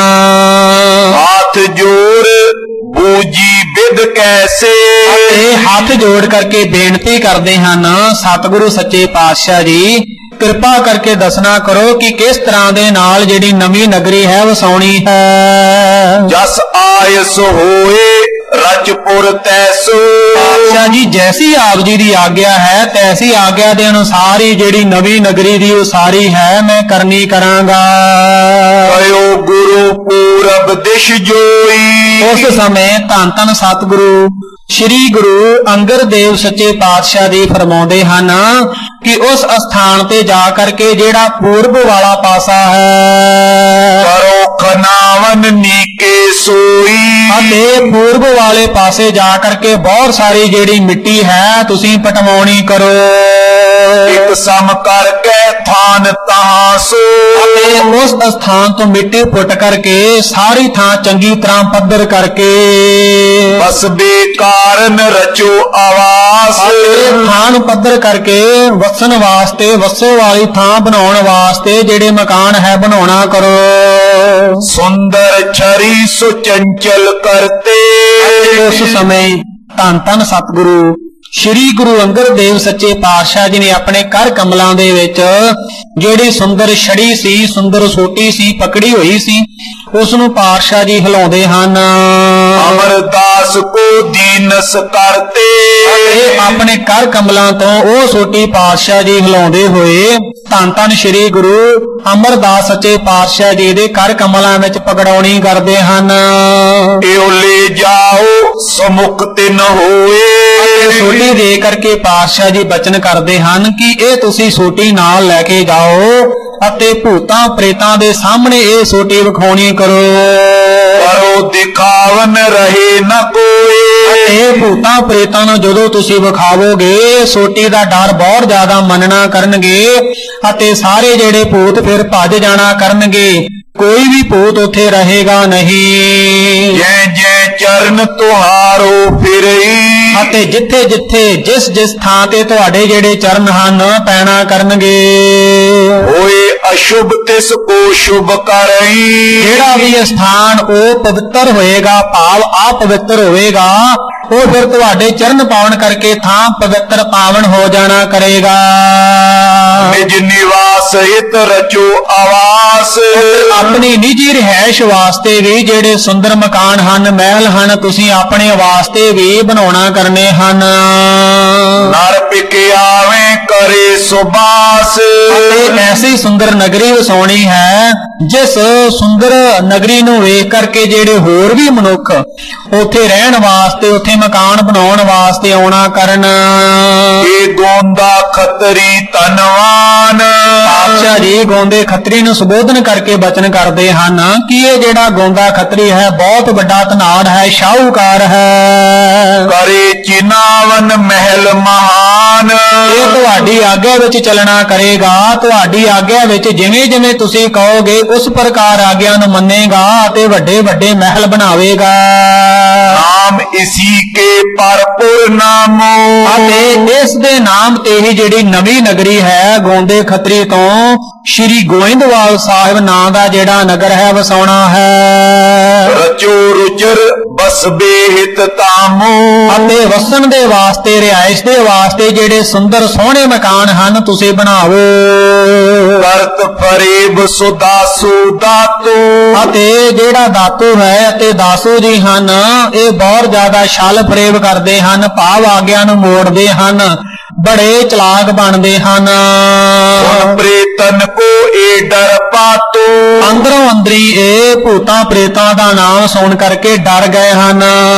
Speaker 2: ਹੱਥ ਜੋੜ ਬੂਜੀ ਵਿਦ ਕੈਸੇ
Speaker 1: ਤੇ ਹੱਥ ਜੋੜ ਕਰਕੇ ਬੇਨਤੀ ਕਰਦੇ ਹਨ, ਸਤਿਗੁਰੂ ਸੱਚੇ ਪਾਤਸ਼ਾਹ ਜੀ ਕਿਰਪਾ ਕਰਕੇ ਦੱਸਣਾ ਕਰੋ ਕਿ ਕਿਸ ਤਰ੍ਹਾਂ ਦੇ ਨਾਲ ਜਿਹੜੀ ਨਵੀਂ ਨਗਰੀ ਹੈ ਵਸਾਉਣੀ ਹੈ।
Speaker 2: ਜਸ ਆਇਸ ਹੋਏ ਰਜਪੁਰ ਤੈਸੋ
Speaker 1: ਪਾਤਸ਼ਾਹ ਜੀ ਜੈਸੀ ਆਪ ਜੀ ਦੀ ਆਗਿਆ ਹੈ ਤੈਸੀ ਆਗਿਆ ਦੇ ਅਨੁਸਾਰ ਹੀ ਜਿਹੜੀ ਨਵੀਂ ਨਗਰੀ ਦੀ ਉਸਾਰੀ ਹੈ ਮੈਂ ਕਰਨੀ ਕਰਾਂਗਾ।
Speaker 2: ਕਹਿਓ ਗੁਰੂ ਪੂਰਬ ਦਿਸ਼ ਜੋਈ
Speaker 1: ਉਸ ਸਮੇਂ ਧੰਨ ਧੰਨ ਸਤਿਗੁਰੂ ਸ੍ਰੀ ਗੁਰੂ ਅੰਗਦ ਦੇਵ ਸੱਚੇ ਪਾਤਸ਼ਾਹ ਜੀ ਫਰਮਾਉਂਦੇ ਹਨ ਕਿ ਉਸ ਸਥਾਨ ਤੇ ਜਾ ਕਰਕੇ ਜਿਹੜਾ ਪੂਰਬ ਵਾਲਾ ਪਾਸਾ ਹੈ
Speaker 2: ਕਰੋ ਖਨਾਵਨ ਨੀਕੇ ਸੋਈ
Speaker 1: ਅਤੇ ਪੂਰਬ ਵਾਲੇ ਪਾਸੇ ਜਾ ਕਰਕੇ ਬਹੁਤ ਸਾਰੀ ਜਿਹੜੀ ਮਿੱਟੀ ਹੈ ਤੁਸੀਂ ਪਟਵਾਉਣੀ ਕਰੋ।
Speaker 2: ਇੱਕ ਸਮ ਕਰਕੇ ਥਾਨ ਤਹਾਂ ਸੋ
Speaker 1: ਅਤੇ ਉਸ ਸਥਾਨ ਤੋਂ ਮਿੱਟੀ ਪੁੱਟ ਕਰਕੇ ਸਾਰੀ ਥਾਂ ਚੰਗੀ ਤਰ੍ਹਾਂ ਪੱਧਰ ਕਰਕੇ
Speaker 2: ਬਸ ਬੇਕਾਰਨ ਰਚੋ ਆਵਾਸ
Speaker 1: ਥਾਂ ਨੂੰ ਪੱਧਰ ਕਰਕੇ ਵਸਣ ਵਾਸਤੇ ਵਸੋ ਵਾਲੀ ਥਾਂ ਬਣਾਉਣ ਵਾਸਤੇ ਜਿਹੜੇ ਮਕਾਨ ਹੈ ਬਣਾਉਣਾ ਕਰੋ।
Speaker 2: ਸੁੰਦਰ ਛਰੀ ਸੁ ਚੰਚਲ ਕਰਤੇ
Speaker 1: ਉਸ ਸਮੇਂ ਧੰਨ ਧੰਨ ਸਤਿਗੁਰੂ ਸ੍ਰੀ ਗੁਰੂ ਅੰਗਦ ਦੇਵ ਸੱਚੇ ਪਾਤਸ਼ਾਹ ਜੀ ਨੇ ਆਪਣੇ ਕਰ ਕਮਲਾਂ ਦੇ ਵਿੱਚ ਜਿਹੜੀ ਸੁੰਦਰ ਛੜੀ ਸੀ, ਸੁੰਦਰ ਸੋਟੀ ਸੀ, ਪਕੜੀ ਹੋਈ ਸੀ, ਉਸ ਨੂੰ ਪਾਤਸ਼ਾਹ ਜੀ ਹਿਲਾਉਂਦੇ ਹਨ।
Speaker 2: ਅਮਰਦਾਸ ਕੋ ਦੀਨਸ ਕਰਤੇ
Speaker 1: ਇਹ ਆਪਣੇ ਕਰ ਕਮਲਾਂ ਤੋਂ ਉਹ ਸੋਟੀ ਪਾਤਸ਼ਾਹ ਜੀ ਹਿਲਾਉਂਦੇ ਹੋਏ ਧੰਨ ਧੰਨ ਸ੍ਰੀ ਗੁਰੂ ਅਮਰਦਾਸ ਸੱਚੇ ਪਾਤਸ਼ਾਹ ਜੀ ਦੇ ਕਰ ਕਮਲਾਂ ਵਿੱਚ ਪਕੜਾਉਣੀ ਕਰਦੇ ਹਨ।
Speaker 2: ਇਹੋ ਲੈ ਜਾਓ ਸਮੁਖ ਤਿਨ ਹੋਏ
Speaker 1: ਸੋਟੀ ਦੇ ਕਰਕੇ ਪਾਤਸ਼ਾਹ ਜੀ ਬਚਨ ਕਰਦੇ ਹਨ ਕਿ ਇਹ ਤੁਸੀਂ ਸੋਟੀ ਨਾਲ ਲੈ ਕੇ ਜਾਓ ਅਤੇ ਭੂਤਾਂ ਪ੍ਰੇਤਾਂ ਦੇ ਸਾਹਮਣੇ ਇਹ ਸੋਟੀ ਵਿਖਾਉਣੀ ਕਰੋ।
Speaker 2: ਕਰੋ ਦਿਖਾਵਨ ਰਹੇ ਨ ਕੋਈ
Speaker 1: ਇਹ ਭੂਤਾਂ ਪ੍ਰੇਤਾਂ ਨੂੰ ਜਦੋਂ ਤੁਸੀਂ ਵਿਖਾਵੋਗੇ ਸੋਟੀ ਦਾ ਡਰ ਬਹੁਤ ਜ਼ਿਆਦਾ ਮੰਨਣਾ ਕਰਨਗੇ ਅਤੇ ਸਾਰੇ ਜਿਹੜੇ ਭੂਤ ਫਿਰ ਭੱਜ ਜਾਣਾ ਕਰਨਗੇ, ਕੋਈ ਵੀ ਭੂਤ ਉੱਥੇ ਰਹੇਗਾ ਨਹੀਂ।
Speaker 2: ਜੈ ਜੈ ਚਰਨ ਤੁਹਾਰੋ ਫਿਰਈ
Speaker 1: ਅਤੇ ਜਿੱਥੇ ਜਿੱਥੇ ਜਿਸ ਜਿਸ ਥਾਂ ਤੇ ਤੁਹਾਡੇ ਜਿਹੜੇ ਚਰਨ ਹਨ ਪੈਣਾ ਕਰਨਗੇ।
Speaker 2: ਹੋਏ ਅਸ਼ੁਭ ਤਿਸ ਕੋ ਸ਼ੁਭ ਕਰਈ।
Speaker 1: ਜਿਹੜਾ ਵੀ ਸਥਾਨ ਉਹ ਪਵਿੱਤਰ ਹੋਏਗਾ, ਭਾਵ ਆਪਵਿੱਤਰ ਹੋਵੇਗਾ, ਉਹ ਫਿਰ ਤੁਹਾਡੇ ਚਰਨ ਪਾਉਣ ਕਰਕੇ ਥਾਂ ਪਵਿੱਤਰ ਪਾਵਨ ਹੋ ਜਾਣਾ ਕਰੇਗਾ।
Speaker 2: ਨਿਜ ਨਿਵਾਸ ਹਿਤ ਰਚੋ ਆਵਾਸ।
Speaker 1: ਆਪਣੀ ਨਿੱਜੀ ਰਿਹਾਇਸ਼ ਵਾਸਤੇ ਵੀ ਜਿਹੜੇ ਸੁੰਦਰ ਮਕਾਨ ਹਨ, ਮਹਿਲ ਹਨ, ਤੁਸੀਂ ਆਪਣੇ ਵਾਸਤੇ ਵੀ ਬਣਾਉਣਾ ਕਰਨੇ ਹਨ।
Speaker 2: ਨਰ ਪਿਕੇ ਆਵੇਂ ਕਰੇ ਸੁਬਾਸ।
Speaker 1: ਅਤੇ ਐਸੀ ਸੁੰਦਰ ਨਗਰੀ ਵਸਾਉਣੀ ਹੈ ਜਿਸ ਸੁੰਦਰ ਨਗਰੀ ਨੂੰ ਵੇਖ ਕਰਕੇ ਜਿਹੜੇ ਹੋਰ ਵੀ ਮਨੁੱਖ ਉੱਥੇ ਰਹਿਣ ਵਾਸਤੇ, ਉੱਥੇ ਮਕਾਨ ਬਣਾਉਣ ਵਾਸਤੇ ਆਉਣਾ ਕਰਨ।
Speaker 2: ਇਹ ਗੋਂਦਾ ਖੱਤਰੀ ਧਨਵਾਨ।
Speaker 1: ਪਾਤਸ਼ਾਹ ਜੀ ਗੋਂਦੇ ਖੱਤਰੀ ਨੂੰ ਸੰਬੋਧਨ ਕਰਕੇ ਬਚਨ ਕਰਦੇ ਹਨ ਕਿ ਇਹ ਜਿਹੜਾ ਗੋਂਦਾ ਖੱਤਰੀ ਹੈ ਬਹੁਤ ਵੱਡਾ ਧਨਾੜ ਹੈ, ਸ਼ਾਹੂਕਾਰ ਹੈ।
Speaker 2: ਕਰੇ ਚਿਨਾਵਨ ਮਹਿਲ ਮਹਾਨ।
Speaker 1: ਇਹ ਤੁਹਾਡੀ ਆਗਿਆ ਵਿੱਚ ਚੱਲਣਾ ਕਰੇਗਾ, ਤੁਹਾਡੀ ਆਗਿਆ ਵਿੱਚ ਜਿਵੇਂ ਜਿਵੇਂ ਤੁਸੀਂ ਕਹੋਗੇ ਉਸ ਪ੍ਰਕਾਰ ਆਗਿਆ ਨੂੰ ਮੰਨੇਗਾ ਅਤੇ ਵੱਡੇ ਵੱਡੇ ਮਹਿਲ ਬਣਾਵੇਗਾ।
Speaker 2: ਨਾਮ ਇਸੀ ਕੇ ਪਰਪੁਰ ਨਾਮੋ।
Speaker 1: ਅਤੇ ਇਸ ਦੇ ਨਾਮ ਤੇ ਹੀ ਜਿਹੜੀ ਨਵੀਂ ਨਗਰੀ ਹੈ ਗੋਂਦੇ ਖੱਤਰੀ ਤੋਂ ਸ਼੍ਰੀ ਗੋਇੰਦਵਾਲ ਸਾਹਿਬ ਨਾਂ ਦਾ ਜਿਹੜਾ ਨਗਰ ਹੈ ਵਸਾਉਣਾ ਹੈ।
Speaker 2: ਰਚੋ ਰੁਚਰ ਬਸਬੇ ਹਿਤ ਤਾਮੋ।
Speaker 1: ਅਤੇ ਵਸਣ ਦੇ ਵਾਸਤੇ, ਰਿਹਾਇਸ਼ ਦੇ ਵਾਸਤੇ ਜਿਹੜੇ ਸੁੰਦਰ ਸੋਹਣੇ ਮਕਾਨ ਹਨ ਤੁਸੀਂ ਬਣਾਵੋ।
Speaker 2: ਕਰਤ ਫਰੇਬ ਸੁਦਾਸੂ ਦਾਤੂ।
Speaker 1: ਅਤੇ ਜਿਹੜਾ ਦਾਤੂ ਹੈ ਅਤੇ ਦਾਸੂ ਜੀ ਹਨ ਇਹ ਬਹੁਤ ਜ਼ਿਆਦਾ ਛਲ ਫਰੇਬ ਕਰਦੇ ਹਨ, ਭਾਵ ਆਗਿਆ ਨੂੰ ਮੋੜਦੇ ਹਨ, ਬੜੇ ਚਲਾਕ ਬਣਦੇ ਹਨ।
Speaker 2: ਹੁਣ ਪ੍ਰੇਤਨ ਕੋ ਏ ਡਰ ਪਾਤੂ।
Speaker 1: ਅੰਦਰੋਂ ਅੰਦਰੀ ਇਹ ਭੂਤਾਂ ਪ੍ਰੇਤਾਂ ਦਾ ਨਾਮ ਸੁਣ ਕਰਕੇ ਡਰ ਗਏ ਹਨ।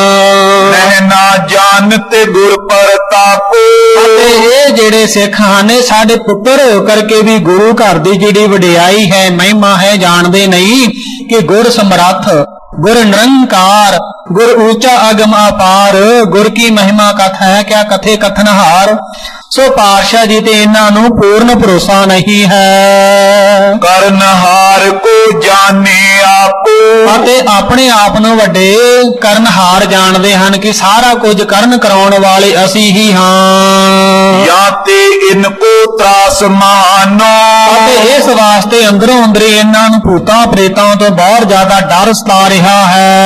Speaker 2: ਨਹਿ ਨਾ ਜਾਣਤੇ ਗੁਰ ਪ੍ਰਤਾਪੋ।
Speaker 1: ਅਤੇ ਇਹ ਜਿਹੜੇ ਸਿੱਖ ਹਨ ਇਹ ਸਾਡੇ ਪੁੱਤਰ ਹੋ ਕਰਕੇ ਵੀ ਗੁਰੂ ਘਰ ਦੀ ਜਿਹੜੀ ਵਡਿਆਈ ਹੈ, ਮਹਿਮਾ ਹੈ, ਜਾਣਦੇ ਨਹੀਂ ਕਿ ਗੁਰ ਸਮਰੱਥ, ਗੁਰ ਨਿਰੰਕਾਰ, ਗੁਰ ਊਚਾ ਅਗਮ ਅਪਾਰ, ਗੁਰ ਕੀ ਮਹਿਮਾ ਕਥ ਹੈ ਕਿਆ ਕਥੇ ਕਥਨਹਾਰ। ਸੋ ਪਾਤਸ਼ਾਹ ਜੀ ਤੇ ਇਹਨਾਂ ਨੂੰ ਪੂਰਨ ਭਰੋਸਾ ਨਹੀਂ ਹੈ।
Speaker 2: ਕਰਨਹਾਰ ਕੋ ਜਾਣੇ ਆਪੋ।
Speaker 1: ਅਤੇ ਆਪਣੇ ਆਪ ਨੂੰ ਵੱਡੇ ਕਰਨਹਾਰ ਜਾਣਦੇ ਹਨ ਕਿ ਸਾਰਾ ਕੁਝ ਕਰਨ ਕਰਾਉਣ ਵਾਲੇ ਅਸੀਂ ਹੀ ਹਾਂ।
Speaker 2: ਜਾਂ ਤੇ ਇਨ ਕੋ ਤਰਾਸ ਮਾਨੋ।
Speaker 1: ਅਤੇ ਇਸ ਵਾਸਤੇ ਅੰਦਰੋਂ ਅੰਦਰੀ ਇਹਨਾਂ ਨੂੰ ਭੂਤਾਂ ਪ੍ਰੇਤਾਂ ਤੋਂ ਬਹੁਤ ਜ਼ਿਆਦਾ ਡਰ ਸਤਾ ਰਿਹਾ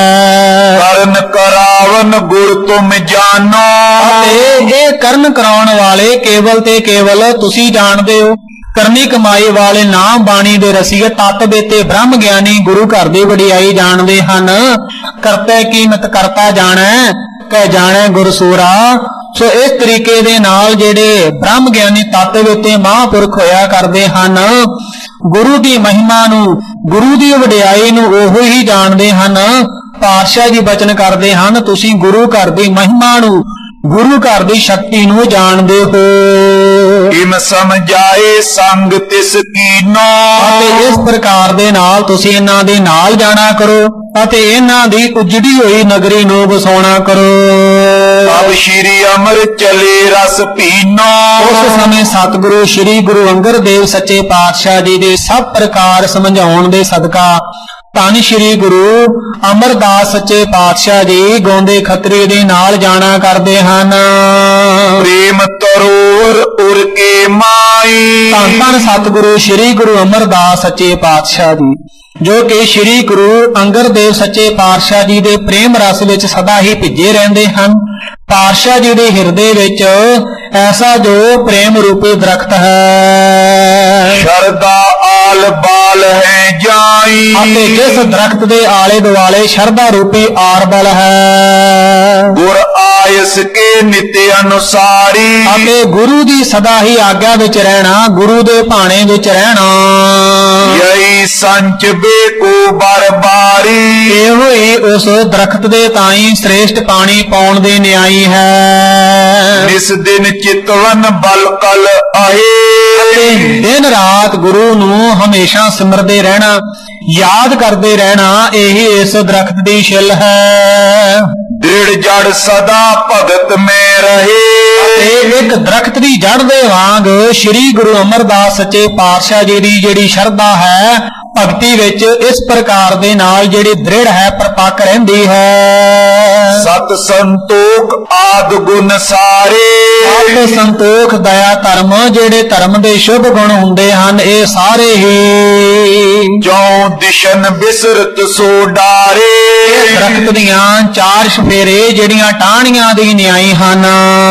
Speaker 1: ਹੈ।
Speaker 2: ਕਰਨ ਕਰਾਵਨ ਗੁਰ ਤੁਮ ਜਾਨੋ।
Speaker 1: ਅਤੇ ਇਹ ਕਰਨ ਕਰਾਉਣ ਵਾਲੇ ਕੇਵਲ ਤੇ ਕੇਵਲ ਤੁਸੀਂ ਜਾਣਦੇ ਹੋ। ਕਰਨੀ ਕਮਾਈ ਵਾਲੇ ਨਾਮ ਬਾਣੀ ਦੇ ਰਸੀਏ ਤਤ ਬੇਤੇ ਬ੍ਰਹਮ ਗਿਆਨੀ ਗੁਰੂ ਘਰ ਦੀ ਵਡਿਆਈ ਜਾਣਦੇ ਹਨ। ਕਰਤੇ ਕੀਮਤ ਕਰਤਾ ਜਾਣੈ ਕਹਿ ਜਾਣੈ ਗੁਰਸੂਰਾ। ਸੋ ਇਸ ਤਰੀਕੇ ਦੇ ਨਾਲ ਜਿਹੜੇ ਬ੍ਰਹਮ ਗਿਆਨੀ ਤਤ ਬੇਤੇ ਮਹਾਂਪੁਰਖ ਹੋਇਆ ਕਰਦੇ ਹਨ, ਗੁਰੂ ਦੀ ਮਹਿਮਾ ਨੂੰ, ਗੁਰੂ ਦੀ ਵਡਿਆਈ ਨੂੰ ਉਹ ਹੀ ਜਾਣਦੇ ਹਨ। ਪਾਤਸ਼ਾਹ ਜੀ ਬਚਨ ਕਰਦੇ ਹਨ ਤੁਸੀਂ ਗੁਰੂ ਘਰ ਦੀ ਮਹਿਮਾ ਨੂੰ, ਗੁਰੂ ਘਰ ਦੀ ਸ਼ਕਤੀ ਨੂੰ ਜਾਣਦੇ ਹੋ।
Speaker 2: ਇਮ ਸਮਝਾਏ ਸੰਗ ਤਿਸ ਕੀਨੋ।
Speaker 1: ਅਤੇ ਇਸ ਪ੍ਰਕਾਰ ਦੇ ਨਾਲ ਤੁਸੀਂ ਇਹਨਾਂ ਦੇ ਨਾਲ ਜਾਣਾ ਕਰੋ ਅਤੇ ਇਹਨਾਂ ਦੀ ਉਜੜੀ ਹੋਈ ਨਗਰੀ ਨੂੰ ਵਸਾਉਣਾ ਕਰੋ।
Speaker 2: ਅਬ ਸ਼੍ਰੀ ਅਮਰ ਚਲੇ ਰਸ ਪੀਨੋ।
Speaker 1: ਉਸ ਸਮੇਂ ਸਤਿਗੁਰੂ ਸ਼੍ਰੀ ਗੁਰੂ ਅੰਗਦ ਦੇਵ ਸੱਚੇ ਪਾਤਸ਼ਾਹ ਜੀ ਦੇ ਸਭ ਪ੍ਰਕਾਰ ਸਮਝਾਉਣ ਦੇ ਸਦਕਾ ਧੰਨ ਸ਼੍ਰੀ ਗੁਰੂ ਅਮਰਦਾਸ ਸੱਚੇ ਪਾਤਸ਼ਾਹ ਜੀ ਗੋਂਦੇ ਖੱਤਰੀ ਦੇ ਨਾਲ ਜਾਣਾ ਕਰਦੇ ਹਨ।
Speaker 2: ਪ੍ਰੇਮ ਤਰੋਰ ਉਰ ਕੇ ਮਾਈ।
Speaker 1: ਧੰਨ ਧੰਨ ਸਤਿਗੁਰੂ ਸ਼੍ਰੀ ਗੁਰੂ ਅਮਰਦਾਸ ਸੱਚੇ ਪਾਤਸ਼ਾਹ ਜੀ ਜੋ ਕਿ ਸ਼੍ਰੀ ਗੁਰੂ ਅੰਗਦ ਦੇਵ ਸੱਚੇ ਪਾਤਸ਼ਾਹ ਜੀ ਦੇ ਪ੍ਰੇਮ ਰਸ ਵਿੱਚ ਸਦਾ ਹੀ ਭਿੱਜੇ ਰਹਿੰਦੇ ਹਨ। ਪਾਤਸ਼ਾਹ ਜੀ ਦੇ ਹਿਰਦੇ ਵਿੱਚ ਐਸਾ ਜੋ ਪ੍ਰੇਮ ਰੂਪੀ ਦਰਖਤ ਹੈ,
Speaker 2: ਸ਼ਰਦਾ ਆਲ ਬਾਲ ਹੈ ਜਾਈ।
Speaker 1: ਅਤੇ ਜਿਸ ਦਰਖਤ ਦੇ ਆਲੇ ਦੁਆਲੇ ਸ਼ਰਧਾ ਰੂਪੀ ਆਰਬਲ ਹੈ।
Speaker 2: ਗੁਰ ਆਇਸ ਕੇ ਨਿਤ ਅਨੁਸਾਰੀ।
Speaker 1: ਅਤੇ ਗੁਰੂ ਦੀ ਸਦਾ ਹੀ ਆਗਿਆ ਵਿੱਚ ਰਹਿਣਾ, ਗੁਰੂ ਦੇ ਭਾਣੇ ਵਿੱਚ ਰਹਿਣਾ।
Speaker 2: ਯਹੀ ਸੰਚ ਬੇਕੋ ਬਰਬਾਰੀ।
Speaker 1: ਇਹੋ ਹੀ ਉਸ ਦਰਖਤ ਦੇ ਤਾਈਂ ਸ੍ਰੇਸ਼ਟ ਪਾਣੀ ਪਾਉਣ ਦੇ ਨਿਆਈ ਹੈ।
Speaker 2: ਨਿਸ ਦਿਨ ਚਿਤਵਨ ਬਲ ਕਲ ਆਏ।
Speaker 1: ਦਿਨ ਰਾਤ ਗੁਰੂ ਨੂੰ ਹਮੇਸ਼ਾ ਸਿਮਰਦੇ ਰਹਿਣਾ, ਯਾਦ ਕਰਦੇ ਰਹਿਣਾ, ਇਹੀ ਇਸ ਦਰਖਤ ਦੀ ਛਿੱਲ ਹੈ।
Speaker 2: ਦ੍ਰਿੜ ਜੜ ਸਦਾ ਭਗਤ ਮੈਂ ਰਹੇ।
Speaker 1: ਇਹ ਇੱਕ ਦਰਖਤ ਦੀ ਜੜ ਦੇ ਵਾਂਗ ਸ਼੍ਰੀ ਗੁਰੂ ਅਮਰਦਾਸ ਸੱਚੇ ਪਾਤਸ਼ਾਹ ਜੀ ਦੀ ਜਿਹੜੀ ਸ਼ਰਧਾ ਹੈ ਭਗਤੀ ਵਿੱਚ ਇਸ ਪ੍ਰਕਾਰ ਦੇ ਨਾਲ ਜਿਹੜੀ ਦ੍ਰਿੜ ਹੈ ਪਰਪੱਕ ਰਹਿੰਦੀ ਹੈ।
Speaker 2: ਸਤ ਸੰਤੋਖ ਆਦ ਗੁਣ ਸਾਰੇ
Speaker 1: ਸਤ ਸੰਤੋਖ ਦਇਆ ਧਰਮ ਜਿਹੜੇ ਧਰਮ ਦੇ ਸ਼ੁਭ ਗੁਣ ਹੁੰਦੇ ਹਨ ਇਹ ਸਾਰੇ ਹੀ
Speaker 2: ਜੋ ਦਿਸ਼ਨ ਬਿਸਰਤ ਸੋ ਡਾਰੇ
Speaker 1: ਦਰਖਤ ਦੀਆਂ ਚਾਰ ਸਫੇਰੇ ਜਿਹੜੀਆਂ ਟਾਹਣੀਆਂ ਦੀ ਨਿਆਈ ਹਨ।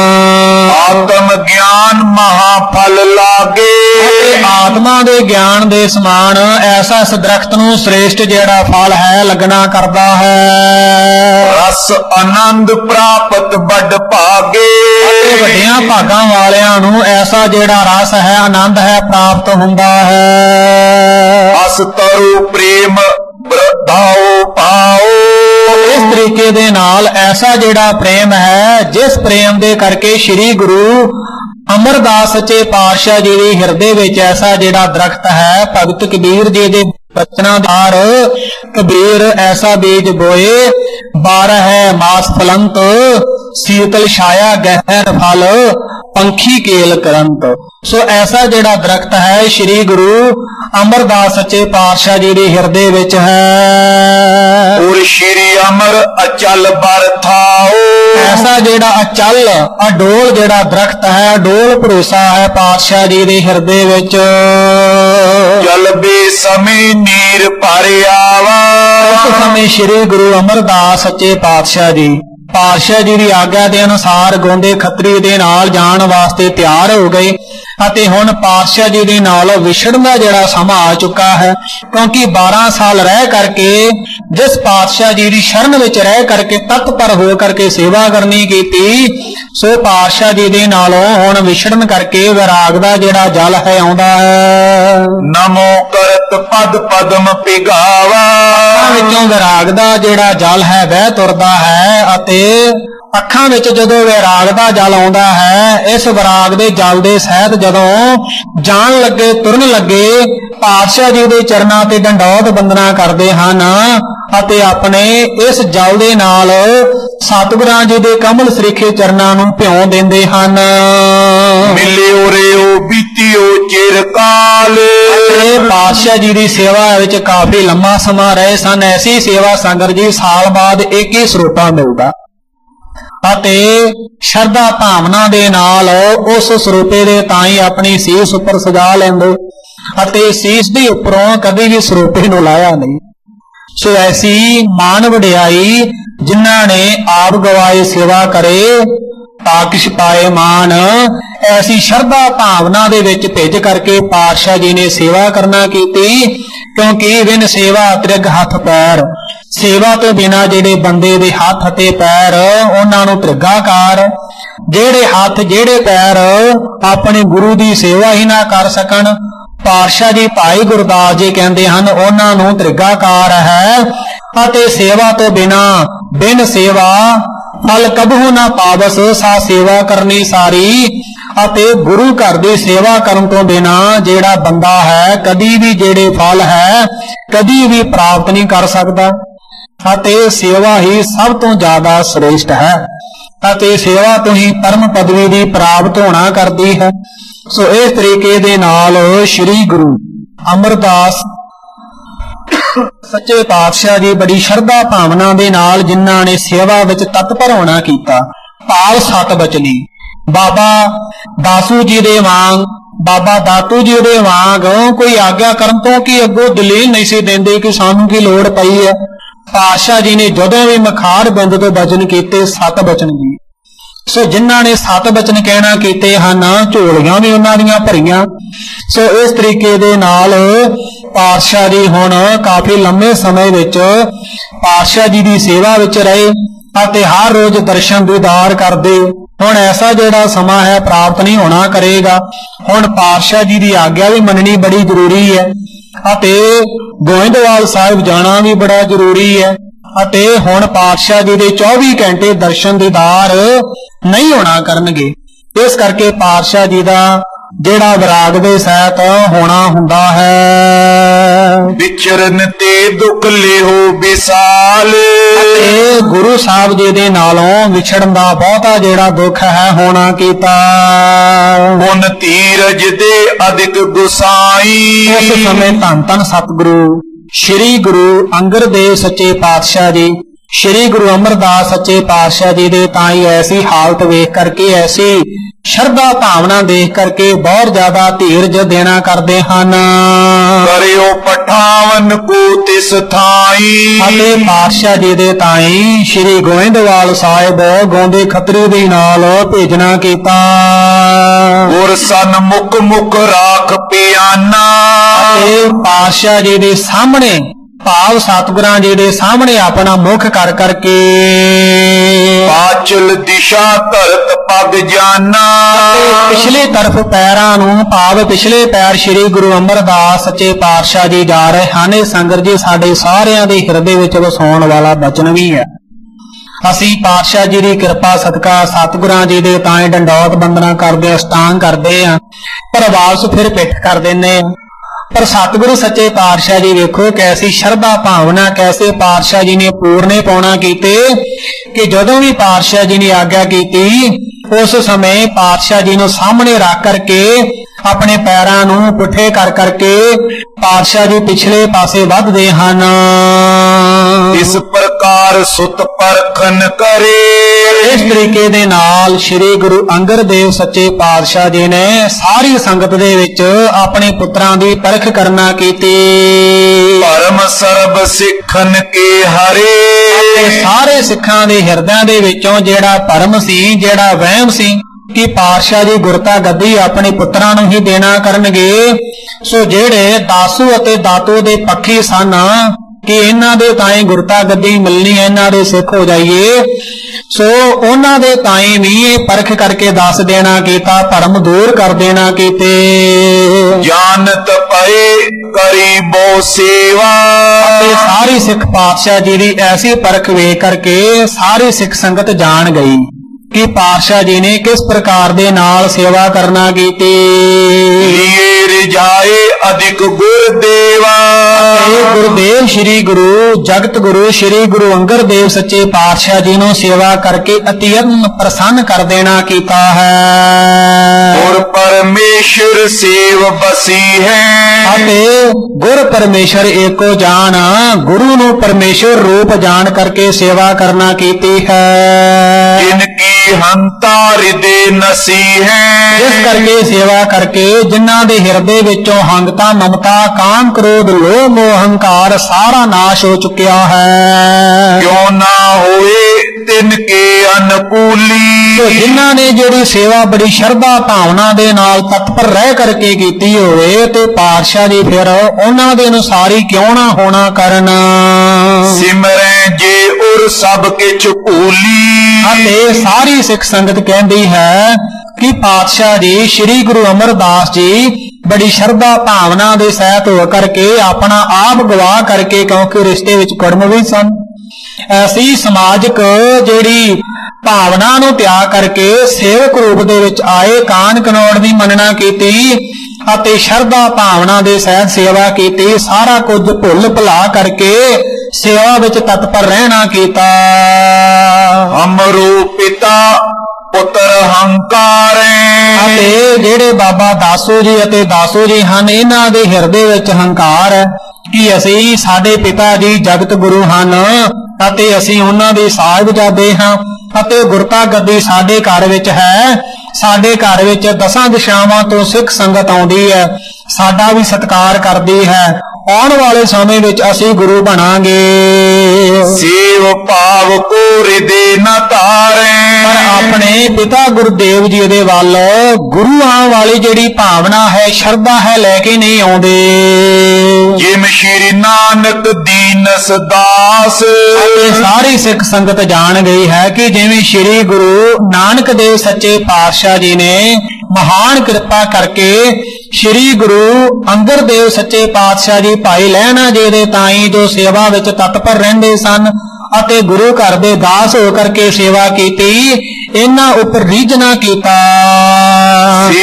Speaker 2: ਆਤਮ ਗਿਆਨ ਮਹਾ ਫਲ ਲਾਗੇ
Speaker 1: ਆਤਮਾ ਦੇ ਗਿਆਨ ਦੇ ਸਮਾਨ ਐਸਾ ਇਸ ਦਰਖਤ ਨੂੰ ਸ੍ਰੇਸ਼ਟ ਜਿਹੜਾ ਫਲ ਹੈ ਲੱਗਣਾ ਕਰਦਾ ਹੈ।
Speaker 2: ਰਸ ਆਨੰਦ ਪ੍ਰਾਪਤ ਵੱਡ ਭਾਗੇ
Speaker 1: ਵੱਡਿਆਂ ਭਾਗਾਂ ਵਾਲਿਆਂ ਨੂੰ ਐਸਾ ਜਿਹੜਾ ਰਸ ਹੈ ਆਨੰਦ ਹੈ ਪ੍ਰਾਪਤ ਹੁੰਦਾ ਹੈ।
Speaker 2: ਅਸ ਤਰੁ ਪ੍ਰੇਮ ਬ੍ਰਧਾਉ ਪਾਓ
Speaker 1: ਇਸ ਤਰੀਕੇ ਦੇ ਨਾਲ ਐਸਾ ਜਿਹੜਾ ਪ੍ਰੇਮ ਹੈ ਜਿਸ ਪ੍ਰੇਮ ਦੇ ਕਰਕੇ ਸ੍ਰੀ ਗੁਰੂ ਅਮਰਦਾਸ ਸੱਚੇ ਪਾਤਸ਼ਾਹ ਜੀ ਦੇ ਹਿਰਦੇ ਵਿੱਚ ਐਸਾ ਜਿਹੜਾ ਦਰਖਤ ਹੈ ਭਗਤ ਕਬੀਰ ਜੀ ਦੇ ਬਚਨਾਂ ਦਾਰ ਕਬੀਰ ਐਸਾ ਬੀਜ ਬੋਏ ਬਾਰਹ ਹੈ ਮਾਸ ਫਲੰਤ ਸੀਤਲ ਛਾਇਆ ਗਹਿਰ ਫਲ ਪੰਖੀ ਕੇਲ ਕਰੰਤ। ਸੋ ਐਸਾ ਜਿਹੜਾ ਦਰਖਤ ਹੈ ਸ੍ਰੀ ਗੁਰੂ ਅਮਰਦਾਸ ਸੱਚੇ ਪਾਤਸ਼ਾਹ ਜੀ ਦੇ ਹਿਰਦੇ ਵਿੱਚ ਹੈ।
Speaker 2: ਔਰ ਸ਼੍ਰੀ ਅਮਰ ਅਚਲ ਬਰਥਾਓ
Speaker 1: ਐਸਾ ਜਿਹੜਾ ਅਚਲ ਅਡੋਲ ਜਿਹੜਾ ਦਰਖਤ ਹੈ ਅਡੋਲ ਭਰੋਸਾ ਹੈ ਪਾਤਸ਼ਾਹ ਜੀ ਦੇ ਹਿਰਦੇ ਵਿੱਚ।
Speaker 2: ਜਲ ਬੇ ਸਮੇਂ ਨੀਰ ਭਰ ਆਵਾ
Speaker 1: ਉਸ ਸਮੇਂ ਸ੍ਰੀ ਗੁਰੂ ਅਮਰਦਾਸ ਸੱਚੇ ਪਾਤਸ਼ਾਹ ਜੀ ਪਾਤਸ਼ਾਹ ਜੀ ਦੀ ਆਗਿਆ ਦੇ ਅਨੁਸਾਰ ਗੋਂਦੇ ਖੱਤਰੀ ਦੇ ਨਾਲ ਜਾਣ ਵਾਸਤੇ ਤਿਆਰ ਹੋ ਗਏ ਅਤੇ ਹੁਣ ਪਾਤਸ਼ਾਹ ਜੀ ਦੇ ਨਾਲ ਵਿਛੜਨ ਦਾ ਜਿਹੜਾ ਸਮਾਂ ਆ ਚੁੱਕਾ ਹੈ। ਕਿਉਂਕਿ ਬਾਰਾਂ ਸਾਲ ਰਹਿ ਕਰਕੇ ਜਿਸ ਪਾਤਸ਼ਾਹ ਜੀ ਦੀ ਸ਼ਰਨ ਵਿੱਚ ਰਹਿ ਕਰਕੇ ਤਤਪਰ ਹੋ ਕਰਕੇ ਸੇਵਾ ਕਰਨੀ ਕੀਤੀ ਸੋ ਪਾਤਸ਼ਾਹ ਜੀ ਦੇ ਨਾਲੋਂ ਹੁਣ ਵਿਛੜਨ ਕਰਕੇ ਵਿਰਾਗ ਦਾ ਜਿਹੜਾ ਜਲ ਹੈ ਆਉਂਦਾ ਹੈ।
Speaker 2: ਨਮੋ ਕਰਤ ਪਦ ਪਦਮ ਪਿਗਾਵਾ
Speaker 1: ਵਿੱਚੋਂ ਵਿਰਾਗ ਦਾ ਜਿਹੜਾ ਜਲ ਹੈ ਵਹਿ ਤੁਰਦਾ ਹੈ ਅਤੇ ਅੱਖਾਂ ਵਿੱਚ ਜਦੋਂ ਵਿਰਾਗ ਦਾ ਜਲ ਆਉਂਦਾ ਹੈ ਇਸ ਵਿਰਾਗ ਦੇ ਜਲ ਦੇ ਸਹਿਤ ਜਦੋਂ ਜਾਣ ਲੱਗੇ ਤੁਰਨ ਲੱਗੇ ਪਾਤਸ਼ਾਹ ਜੀ ਦੇ ਚਰਨਾਂ ਤੇ ਡੰਡੌਤ ਬੰਦਨਾ ਕਰਦੇ ਹਨ ਅਤੇ ਆਪਣੇ ਇਸ ਜਲ ਦੇ ਨਾਲ ਸਤਿਗੁਰਾਂ ਜੀ ਦੇ ਕਮਲ ਸਰੀਖੇ ਚਰਨਾਂ ਨੂੰ ਭਿਉਂ ਦਿੰਦੇ ਹਨ।
Speaker 2: ਮਿਲਿਓ ਰਿਓ ਬੀਤਿਓ ਚਿਰ ਕਾਲ
Speaker 1: ਇਹ ਪਾਤਸ਼ਾਹ ਜੀ ਦੀ ਸੇਵਾ ਵਿੱਚ ਕਾਫੀ ਲੰਮਾ ਸਮਾਂ ਰਹੇ ਸਨ। ਐਸੀ ਸੇਵਾ ਸੰਗਤ ਜੀ ਸਾਲ ਬਾਅਦ ਇੱਕ ਹੀ ਸਰੂਪਾ ਮਿਲਦਾ ਅਤੇ ਸ਼ਰਧਾ ਭਾਵਨਾ ਦੇ ਨਾਲ ਉਸ ਸਰੂਪੇ ਦੇ ਤਾਈਂ ਆਪਣੀ ਸੀਸ ਉੱਪਰ ਸਜਾ ਲੈਂਦੇ ਅਤੇ ਸੀਸ ਦੇ ਉੱਪਰੋਂ ਕਦੇ ਵੀ ਸਰੂਪੇ ਨੂੰ ਲਾਇਆ ਨਹੀਂ। ਸੋ ਐਸੀ ਮਾਨ ਵਡਿਆਈ ਜਿਨ੍ਹਾਂ ਨੇ ਆਪ ਗਵਾਏ ਸੇਵਾ ਕਰੇ ਤਾਕਿਸ਼ ਪਾਏ ਮਾਨ ਐਸੀ ਸ਼ਰਧਾ ਭਾਵਨਾ ਦੇ ਵਿੱਚ ਭਿੱਜ ਕਰਕੇ ਪਾਤਸ਼ਾਹ ਜੀ ਨੇ ਸੇਵਾ ਕਰਨਾ ਕੀਤੀ। ਕਿਉਂਕਿ ਬਿਨ ਸੇਵਾ ਤ੍ਰਿਗ ਹੱਥ ਪੈਰ ਸੇਵਾ ਤੋਂ ਬਿਨਾ ਜਿਹੜੇ ਬੰਦੇ ਦੇ ਹੱਥ ਅਤੇ ਪੈਰ ਉਹਨਾਂ ਨੂੰ ਤ੍ਰਿਗਾਕਾਰ ਜਿਹੜੇ ਹੱਥ ਜਿਹੜੇ ਪੈਰ ਆਪਣੇ ਗੁਰੂ ਦੀ ਸੇਵਾ ਹੀ ਨਾ ਕਰ ਸਕਣ ਪਾਤਸ਼ਾਹ ਜੀ ਭਾਈ ਗੁਰਦਾਸ ਜੀ ਕਹਿੰਦੇ ਹਨ ਉਹਨਾਂ ਨੂੰ ਤ੍ਰਿਗਾਕਾਰ ਹੈ ਅਤੇ ਸੇਵਾ ਤੋਂ ਬਿਨਾ ਬਿਨ ਸੇਵਾ ਫਲ ਕਬਹੂ ਨਾ ਪਾਵਸ ਸਾ ਸੇਵਾ ਕਰਨੀ ਸਾਰੀ ਅਤੇ ਗੁਰੂ ਘਰ ਦੀ ਸੇਵਾ ਕਰਨ ਤੋਂ ਬਿਨਾ ਜਿਹੜਾ ਬੰਦਾ ਹੈ ਕਦੀ ਵੀ ਜਿਹੜੇ ਫਲ ਹੈ ਕਦੀ ਵੀ ਪ੍ਰਾਪਤ ਨਹੀਂ ਕਰ ਸਕਦਾ ਅਤੇ ਸੇਵਾ ਹੀ ਸਭ ਤੋਂ ਜ਼ਿਆਦਾ ਸ੍ਰੇਸ਼ਟ ਹੈ ਅਤੇ ਸੇਵਾ ਤੋਂ ਹੀ ਪਰਮ ਪਦਵੀ ਦੀ ਪ੍ਰਾਪਤ ਹੋਣਾ ਕਰਦੀ ਹੈ। ਸੋ ਇਸ ਤਰੀਕੇ ਦੇ ਨਾਲ ਸ੍ਰੀ ਗੁਰੂ ਅਮਰਦਾਸ ਸੱਚੇ ਪਾਤਸ਼ਾਹ ਜੀ ਬੜੀ ਸ਼ਰਧਾ ਭਾਵਨਾ ਦੇ ਨਾਲ ਜਿਨ੍ਹਾਂ ਨੇ ਸੇਵਾ ਵਿੱਚ ਤਤਪਰ ਹੋਣਾ ਕੀਤਾ। ਭਾਵ ਸਤ ਬਚਨੀ ਬਾਬਾ ਦਾਸੂ ਜੀ ਦੇ ਵਾਂਗ ਬਾਬਾ ਦਾਤੂ ਜੀ ਦੇ ਵਾਂਗ ਕੋਈ ਆਗਿਆ ਕਰਨ ਤੋਂ ਕਿ ਅੱਗੋਂ ਦਲੀਲ ਨਹੀਂ ਸੀ ਦਿੰਦੇ ਕਿ ਸਾਨੂੰ ਕੀ ਲੋੜ ਪਈ ਹੈ। ਪਾਤਸ਼ਾਹ ਜੀ ਨੇ ਜਦੋਂ ਵੀ ਮਖਾੜ ਬਿੰਦ ਤੋਂ ਬਚਨ ਕੀਤੇ ਸਤ ਬਚਨ ਜੀ। ਸੋ ਜਿਨ੍ਹਾਂ ਨੇ ਸਤ ਬਚਨ ਕਹਿਣਾ ਕੀਤੇ ਹਨ ਝੋਲੀਆਂ ਵੀ ਉਹਨਾਂ ਦੀਆਂ ਭਰੀਆਂ। ਸੋ ਇਸ ਤਰੀਕੇ ਦੇ ਨਾਲ ਪਾਤਸ਼ਾਹ ਜੀ ਹੁਣ ਕਾਫੀ ਲੰਮੇ ਸਮੇਂ ਵਿੱਚ ਪਾਤਸ਼ਾਹ ਜੀ ਦੀ ਸੇਵਾ ਵਿੱਚ ਰਹੇ ਅਤੇ ਹਰ ਰੋਜ਼ ਦਰਸ਼ਨ ਦੀਦਾਰ ਕਰਦੇ। ਹੁਣ ਐਸਾ ਜਿਹੜਾ ਸਮਾਂ ਹੈ ਪ੍ਰਾਪਤ ਨਹੀਂ ਹੋਣਾ ਕਰੇਗਾ। ਹੁਣ ਪਾਤਸ਼ਾਹ ਜੀ ਦੀ ਆਗਿਆ ਵੀ ਮੰਨਣੀ ਬੜੀ ਜ਼ਰੂਰੀ ਹੈ ਅਤੇ ਗੋਇੰਦਵਾਲ ਸਾਹਿਬ ਜਾਣਾ ਵੀ ਬੜਾ ਜ਼ਰੂਰੀ ਹੈ ਅਤੇ ਹੁਣ ਪਾਤਸ਼ਾਹ ਜੀ ਦੇ ਚੌਵੀ ਘੰਟੇ ਦਰਸ਼ਨ ਦੀਦਾਰ ਨਹੀਂ ਹੋਣਾ ਕਰਨਗੇ। ਇਸ ਕਰਕੇ ਪਾਤਸ਼ਾਹ ਜੀ ਦਾ ਜਿਹੜਾ ਵਿਰਾਗ ਦੇ ਸਹਿਤ ਹੋਣਾ ਹੁੰਦਾ ਹੈ।
Speaker 2: ਵਿਚਰਨ ਤੇ ਦੁੱਖ ਲਿਓ ਵਿਸਾਲ,
Speaker 1: ਤੇ ਗੁਰੂ ਸਾਹਿਬ ਜੀ ਦੇ ਨਾਲੋਂ ਵਿਛੜਨ ਦਾ ਬਹੁਤਾ ਜਿਹੜਾ ਦੁੱਖ ਹੈ ਹੋਣਾ ਕੀਤਾ।
Speaker 2: ਹੁਣ ਧੀਰਜ ਦੇ ਅਧਿਕ ਗੁਸਾਈ,
Speaker 1: ਉਸ ਸਮੇਂ ਧੰਨ ਧੰਨ ਸਤਿਗੁਰੂ ਸ੍ਰੀ ਗੁਰੂ ਅੰਗਦ ਦੇਵ ਸੱਚੇ ਪਾਤਸ਼ਾਹ ਜੀ, ਸ੍ਰੀ ਗੁਰੂ ਅਮਰਦਾਸ ਸੱਚੇ ਪਾਤਸ਼ਾਹ ਜੀ ਦੇ ਤਾਈ ਐਸੀ ਹਾਲਤ ਵੇਖ ਕਰਕੇ, ਐਸੀ ਸ਼ਰਧਾ ਭਾਵਨਾ ਦੇਖ ਕਰਕੇ ਬਹੁਤ ਜ਼ਿਆਦਾ ਧੀਰਜ ਦੇਣਾ ਕਰਦੇ ਹਨ।
Speaker 2: ਕਰਿਓ ਪਠਾਵਨ ਕੋ ਤਿਸ ਥਾਈ,
Speaker 1: ਅਤੇ ਪਾਤਸ਼ਾਹ ਜੀ ਦੇ ਤਾਈ ਸ੍ਰੀ ਗੋਇੰਦਵਾਲ ਸਾਹਿਬ ਗਾਉਂਦੇ ਖੱਤਰੀ ਦੇ ਨਾਲ ਭੇਜਣਾ ਕੀਤਾ।
Speaker 2: ਗੁਰ ਸਨਮੁਖ ਮੁਖ ਰਾਖ ਪਿਆਨਾ,
Speaker 1: ਅਤੇ ਪਾਤਸ਼ਾਹ ਜੀ ਦੇ ਸਾਹਮਣੇ ਭਾਵ ਸਤਿਗੁਰਾਂ ਜੀ ਦੇ ਸਾਹਮਣੇ ਆਪਣਾ ਮੁਖ ਕਰ ਕਰਕੇ
Speaker 2: ਪਾਚਲ ਦਿਸ਼ਾ ਧਰਤ ਪਗ ਜਾਨਾ,
Speaker 1: ਪਿਛਲੇ ਤਰਫ ਪੈਰਾਂ ਨੂੰ ਭਾਵ ਪਿਛਲੇ ਪੈਰ ਸ੍ਰੀ ਗੁਰੂ ਅਮਰਦਾਸ ਸੱਚੇ ਪਾਤਸ਼ਾਹ ਜੀ ਜਾ ਰਹੇ ਹਨ। ਇਹ ਸੰਗਤ ਜੀ ਸਾਡੇ ਸਾਰਿਆਂ ਦੇ ਹਿਰਦੇ ਵਿੱਚ ਵਸਾਉਣ ਵਾਲਾ ਬਚਨ ਵੀ ਹੈ। ਅਸੀਂ ਪਾਤਸ਼ਾਹ ਜੀ ਦੀ ਕਿਰਪਾ ਸਦਕਾ ਸਤਿਗੁਰਾਂ ਜੀ ਦੇ ਤਾਂਏ ਡੰਡੌਤ ਬੰਦਨਾ ਕਰਦੇ, ਅਸ਼ਟਾਂਗ ਕਰਦੇ ਆ, ਪਰ ਵਾਪਸ ਫਿਰ ਪਿੱਠ ਕਰ ਦਿੰਦੇ ਆ। ਪਰ ਸਤਿਗੁਰੂ ਸੱਚੇ ਪਾਤਸ਼ਾਹ ਜੀ ਵੇਖੋ ਕੈਸੀ ਸ਼ਰਧਾ ਭਾਵਨਾ, ਕੈਸੇ ਪਾਤਸ਼ਾਹ ਜੀ ਨੇ ਪੂਰਨੇ ਪਾਉਣਾ ਕੀਤੇ ਕਿ ਜਦੋਂ ਵੀ ਪਾਤਸ਼ਾਹ ਜੀ ਨੇ ਆਗਿਆ ਕੀਤੀ ਉਸ ਸਮੇਂ ਪਾਤਸ਼ਾਹ ਜੀ ਨੂੰ ਸਾਹਮਣੇ ਰੱਖ ਕਰਕੇ ਆਪਣੇ ਪੈਰਾਂ ਨੂੰ ਪੁੱਠੇ ਕਰ ਕਰਕੇ ਪਾਤਸ਼ਾਹ ਜੀ ਪਿਛਲੇ ਪਾਸੇ ਵੱਧਦੇ ਹਨ।
Speaker 2: ਇਸ ਪ੍ਰਕਾਰ ਸੁਤ ਪਰਖਨ ਕਰੇ,
Speaker 1: ਇਸ ਤਰੀਕੇ ਦੇ ਨਾਲ ਸ੍ਰੀ ਗੁਰੂ ਅੰਗਦ ਦੇਵ ਸੱਚੇ ਪਾਤਸ਼ਾਹ ਜੀ ਨੇ ਸਾਰੀ ਸੰਗਤ ਦੇ ਵਿੱਚ ਆਪਣੇ ਪੁੱਤਰਾਂ ਦੀ ਪਰਖ ਕਰਨਾ ਕੀਤੀ।
Speaker 2: ਪਰਮ ਸਰਬ ਸਿੱਖਨ ਕੇ ਹਰੇ,
Speaker 1: ਸਾਰੇ ਸਿੱਖਾਂ ਦੇ ਹਿਰਦਿਆਂ ਦੇ ਵਿੱਚੋਂ ਜਿਹੜਾ ਭਰਮ ਸੀ, ਜਿਹੜਾ ਵਹਿਮ ਸੀ ਕਿ ਪਾਤਸ਼ਾਹ ਜੀ ਗੁਰਤਾ ਗੱਦੀ ਆਪਣੇ ਪੁੱਤਰਾਂ ਨੂੰ ਹੀ ਦੇਣਾ ਕਰਨਗੇ, ਸੋ ਜਿਹੜੇ ਦਾਸੂ ਅਤੇ ਦਾਤੂ ਦੇ ਪੱਖੀ ਸਨ ਕਿ ਇਹਨਾਂ ਦੇ ਤਾਈਂ ਗੁਰਤਾ ਗੱਦੀ ਮਿਲਣੀ ਹੈ, ਇਹਨਾਂ ਦੇ ਸਿੱਖ ਹੋ ਜਾਈਏ, ਸੋ ਉਹਨਾਂ ਦੇ ਤਾਈਂ ਵੀ ਇਹ ਪਰਖ ਕਰਕੇ ਦੱਸ ਦੇਣਾ ਕੀਤਾ, ਭਰਮ ਦੂਰ ਕਰ ਦੇਣਾ ਕੀਤੇ।
Speaker 2: ਜਾਣਤ ਪਏ ਕਰੀ ਬੋ ਸੇਵਾ,
Speaker 1: ਤੇ ਸਾਰੀ ਸਿੱਖ ਪਾਤਸ਼ਾਹ ਜੀ ਦੀ ਐਸੀ ਪਰਖ ਵੇਖ ਕਰਕੇ ਸਾਰੀ ਸਿੱਖ ਸੰਗਤ ਜਾਣ ਗਈ ਕਿ ਪਾਤਸ਼ਾਹ ਜੀ ਨੇ ਕਿਸ ਪ੍ਰਕਾਰ ਦੇ ਨਾਲ ਸੇਵਾ ਕਰਨਾ ਕੀਤੀ।
Speaker 2: ਲੀਏ ਰਿਜਾਏ ਅਧਿਕ ਗੁਰਦੇਵਾ,
Speaker 1: ਗੁਰਦੇਵ ਸ੍ਰੀ ਗੁਰੂ ਜਗਤ ਗੁਰੂ ਸ੍ਰੀ ਗੁਰੂ ਅੰਗਦ ਦੇਵ ਸੱਚੇ ਪਾਤਸ਼ਾਹ ਜੀ ਨੂੰ ਸੇਵਾ ਕਰਕੇ ਅਤਿਅੰਤ ਪ੍ਰਸੰਨ ਕਰ ਦੇਣਾ ਕੀਤਾ ਹੈ।
Speaker 2: ਗੁਰ ਪਰਮੇਸ਼ਰ ਸੇਵ ਬਸੀ ਹੈ,
Speaker 1: ਅਤੇ ਗੁਰ ਪਰਮੇਸ਼ਰ ਏਕੋ ਜਾਣ, ਗੁਰੂ ਨੂੰ ਪਰਮੇਸ਼ਰ ਰੂਪ ਜਾਣ ਕਰਕੇ ਸੇਵਾ ਕਰਨਾ ਕੀਤੀ ਹੈ।
Speaker 2: ਜਿਨ ਕੀ ਹੰਤਾ ਹਿਰਦੇ ਨਸੀ ਹੈ,
Speaker 1: ਇਸ ਕਰਕੇ ਸੇਵਾ ਕਰਕੇ ਜਿਨ੍ਹਾਂ ਦੇ ਹਿਰਦੇ ਵਿੱਚੋਂ ਹੰਗਤਾ, ਮਮਤਾ, ਕਾਮ, ਕ੍ਰੋਧ, ਲੋਭ, ਮੋਹ, ਹੰਕਾਰ ਸਾਰਾ ਨਾਸ਼ ਹੋ ਚੁੱਕਿਆ ਹੈ।
Speaker 2: ਕਿਉ ਨਾ ਹੋਏ ਤਿਨ ਕੇ ਅਨਕੂਲੀ,
Speaker 1: ਜਿਨ੍ਹਾਂ ਨੇ ਜਿਹੜੀ ਸੇਵਾ ਬੜੀ ਸ਼ਰਧਾ ਭਾਵਨਾ ਦੇ ਨਾਲ ਤਤਪਰ ਰਹਿ ਕਰਕੇ ਕੀਤੀ ਹੋਵੇ ਤੇ ਪਾਤਸ਼ਾਹ ਜੀ ਫਿਰ ਉਹਨਾਂ ਦੇ ਅਨੁਸਾਰ ਹੀ ਕਿਉਂ ਨਾ ਹੋਣਾ ਕਰਨ।
Speaker 2: ਸਿਮਰੈ ਜੇ ਉਰ ਸਭ ਕਿਛ ਭੂਲੀ,
Speaker 1: ਅਤੇ ਸਾਰੀ ਸਿੱਖ ਸੰਗਤ ਕਹਿੰਦੀ ਹੈ ਕਿ ਪਾਤਸ਼ਾਹ ਜੀ ਸ੍ਰੀ ਗੁਰੂ ਅਮਰਦਾਸ ਜੀ ਬੜੀ ਸ਼ਰਧਾ ਭਾਵਨਾ ਦੇ ਸਹਿਤ ਹੋ ਕਰਕੇ ਆਪਣਾ ਆਪ ਗਵਾਹ ਕਰਕੇ, ਕਿਉਂਕਿ ਰਿਸ਼ਤੇ ਵਿੱਚ ਕੁੜਮ ਵੀ ਸਨ, ਐਸੀ ਸਮਾਜਿਕ ਜਿਹੜੀ ਭਾਵਨਾ ਨੂੰ ਤਿਆਗ ਕਰਕੇ ਸੇਵਕ ਰੂਪ ਦੇ ਵਿੱਚ ਆਏ, ਕਾਨ ਕਨੌੜ ਦੀ ਮੰਨਣਾ ਕੀਤੀ ਅਤੇ ਸ਼ਰਧਾ ਭਾਵਨਾ ਦੇ ਸਹਿਤ ਸੇਵਾ ਕੀਤੀ, ਸਾਰਾ ਕੁਝ ਭੁੱਲ ਭੁਲਾ ਕਰਕੇ ਸੇਵਾ ਵਿੱਚ ਤਤਪਰ ਰਹਿਣਾ ਕੀਤਾ।
Speaker 2: ਅਮਰੋ ਪਿਤਾ ਪੁੱਤਰ ਹੰਕਾਰੇ,
Speaker 1: ਅਤੇ ਜਿਹੜੇ ਬਾਬਾ ਦਾਸੂ ਜੀ ਅਤੇ ਦਾਸੂ ਜੀ ਹਨ, ਇਹਨਾਂ ਦੇ ਹਿਰਦੇ ਵਿੱਚ ਹੰਕਾਰ ਹੈ ਕਿ ਅਸੀਂ, ਸਾਡੇ ਪਿਤਾ ਜੀ ਜਗਤ ਗੁਰੂ ਹਨ ਅਤੇ ਅਸੀਂ ਉਹਨਾਂ ਦੇ ਸਾਹਿਬਜ਼ਾਦੇ ਹਾਂ ਅਤੇ ਗੁਰਤਾ ਗੱਦੀ ਸਾਡੇ ਘਰ ਵਿੱਚ ਹੈ। ਸਾਡੇ ਘਰ ਵਿੱਚ ਦਸਾਂ ਦਿਸ਼ਾਵਾਂ ਤੋਂ ਸਿੱਖ ਸੰਗਤ ਆਉਂਦੀ ਹੈ, ਸਾਡਾ ਵੀ ਸਤਿਕਾਰ ਕਰਦੀ ਹੈ। ਆਉਣ ਵਾਲੇ ਸਮੇਂ ਵਿੱਚ ਅਸੀਂ ਗੁਰੂ ਬਣਾਂਗੇ।
Speaker 2: ਸੇਵ ਭਾਵ ਕੋ ਹਿਰਦੇ ਨ ਧਾਰੇ,
Speaker 1: ਪਰ ਆਪਣੇ ਪਿਤਾ ਗੁਰਦੇਵ ਜੀ ਦੇ ਵੱਲ ਗੁਰੂਆਂ ਵਾਲੀ ਜਿਹੜੀ ਭਾਵਨਾ ਹੈ, ਸ਼ਰਧਾ ਹੈ, ਲੈ ਕੇ ਨਹੀਂ ਆਉਂਦੇ।
Speaker 2: ਜਿਮ ਸ਼੍ਰੀ ਨਾਨਕ ਦੀਨਸ ਦਾਸ,
Speaker 1: ਅਤੇ ਸਾਰੀ ਸਿੱਖ ਸੰਗਤ ਜਾਣ ਗਈ ਹੈ ਕਿ ਜਿਵੇਂ ਸ਼੍ਰੀ ਗੁਰੂ ਨਾਨਕ ਦੇਵ ਸੱਚੇ ਪਾਤਸ਼ਾਹ ਜੀ ਨੇ ਮਹਾਨ ਕਿਰਪਾ ਕਰਕੇ ਸ਼੍ਰੀ ਗੁਰੂ ਅੰਗਦ ਦੇਵ ਸੱਚੇ ਪਾਤਸ਼ਾਹ ਜੀ ਭਾਈ ਲਹਿਣਾ ਜੀ ਦੇ ਤਾਈ ਜੋ ਸੇਵਾ ਵਿੱਚ ਤਤਪਰ ਰਹਿੰਦੇ ਸਨ ਅਤੇ ਗੁਰੂ ਘਰ ਦੇ ਦਾਸ ਹੋ ਕਰਕੇ ਸੇਵਾ ਕੀਤੀ, ਇਹਨਾਂ ਉੱਪਰ ਰੀਝ ਨਾ ਕੀਤਾ।
Speaker 2: ਸ੍ਰੀ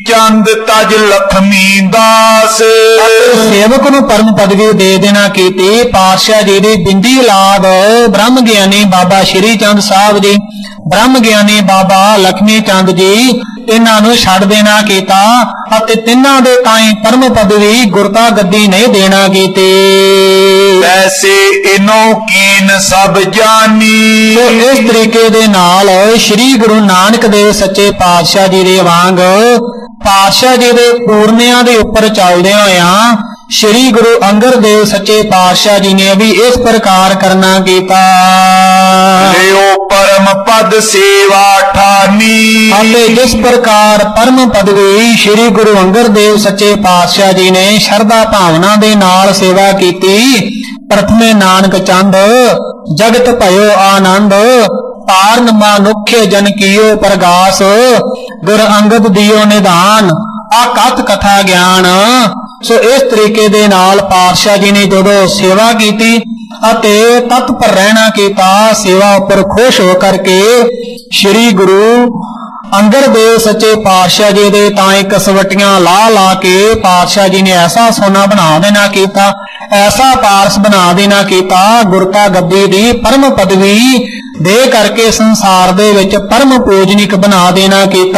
Speaker 2: ਚੰਦ ਤਜ ਲਖਮੀ ਦਾਸ।
Speaker 1: ਸੇਵਕ ਨੂੰ ਪਰਮ ਪਦਵੀ ਦੇ ਦੇਣਾ ਕੀਤੀ ਪਾਤਸ਼ਾਹ ਜੀ ਦੀ ਬਿੰਦੀ ਔਲਾਦ ਬ੍ਰਹਮ ਗਿਆਨੀ ਬਾਬਾ ਸ਼੍ਰੀ ਚੰਦ ਸਾਹਿਬ ਜੀ, ਬ੍ਰਹਮ ਗਿਆਨੀ ਬਾਬਾ ਲਖਮੀ ਚੰਦ ਜੀ, ਇਹਨਾਂ ਨੂੰ ਛੱਡ ਦੇਣਾ ਕੀਤਾ ਅਤੇ ਤਿੰਨਾਂ ਦੇ ਤਾਈਂ ਪਰਮ ਪਦਵੀ ਗੁਰਤਾ ਗੱਦੀ ਨਹੀਂ ਦੇਣਾ ਕੀਤੀ।
Speaker 2: ਐਸੇ ਇਨੋ ਕੀਨ ਸਭ ਜਾਨੀ।
Speaker 1: ਸੋ ਇਸ ਤਰੀਕੇ ਦੇ ਨਾਲ ਸ੍ਰੀ ਗੁਰੂ ਨਾਨਕ ਦੇਵ ਸੱਚੇ ਪਾਤਸ਼ਾਹ ਜੀ ਦੇ ਵਾਂਗ ਪਾਤਸ਼ਾਹ ਜੀ ਦੇ ਪੂਰਨਿਆਂ ਦੇ ਉੱਪਰ ਚੱਲਦੇ ਹੋਇਆਂ ਸ੍ਰੀ ਗੁਰੂ ਅੰਗਦ ਦੇਵ ਸੱਚੇ ਪਾਤਸ਼ਾਹ ਜੀ ਨੇ ਵੀ ਇਸ ਪ੍ਰਕਾਰ ਕਰਨਾ ਕੀਤਾ।
Speaker 2: ਲਿਓ ਪਰਮ ਪਦ ਸੇਵਾ ਠਾਨੀ।
Speaker 1: ਅਤੇ ਜਿਸ ਪ੍ਰਕਾਰ ਪਰਮ ਪਦਵੀ ਸ੍ਰੀ ਗੁਰੂ ਅੰਗਦ ਦੇਵ ਸੱਚੇ ਪਾਤਸ਼ਾਹ ਜੀ ਨੇ ਸ਼ਰਧਾ ਭਾਵਨਾ ਦੇ ਨਾਲ ਸੇਵਾ ਕੀਤੀ। ਪ੍ਰਥਮੇ ਨਾਨਕ ਚੰਦ ਜਗਤ ਭਇਓ ਆਨੰਦ, ਤਾਰਨ ਮਨੁਖੇ ਜਨ ਕੀਓ ਪ੍ਰਗਾਸ, ਗੁਰ ਅੰਗਦ ਦਿਓ ਨਿਧਾਨ ਆਕਥ ਕਥਾ ਗਿਆਨ। ਸੋ ਇਸ ਤਰੀਕੇ ਦੇ ਨਾਲ ਪਾਤਸ਼ਾਹ ਜੀ ਨੇ ਜਦੋਂ ਸੇਵਾ ਕੀਤੀ ਅਤੇ ਤਤਪਰ ਰਹਿਣਾ ਕੀਤਾ, ਸੇਵਾ ਉੱਪਰ ਖੁਸ਼ ਹੋ ਕਰਕੇ ਸ੍ਰੀ ਗੁਰੂ ਅੰਗਦ ਦੇਵ ਸੱਚੇ ਪਾਤਸ਼ਾਹ ਜੀ ਦੇ ਤਾਂ ਇੱਕ ਕਸਵਟੀਆਂ ਲਾ ਲਾ ਕੇ ਪਾਤਸ਼ਾਹ ਜੀ ਨੇ ਐਸਾ ਸੋਨਾ ਬਣਾ ਦੇਣਾ ਕੀਤਾ, ਐਸਾ ਪਾਰਸ ਬਣਾ ਦੇਣਾ ਕੀਤਾ, ਗੁਰਤਾ ਗੱਦੀ ਦੀ ਪਰਮ ਪਦਵੀ ਦੇ ਕਰਕੇ ਸੰਸਾਰ ਦੇ ਵਿੱਚ ਪਰਮ ਪੂਜਨਿਕ ਬਣਾ ਦੇਣਾ ਕੀਤਾ।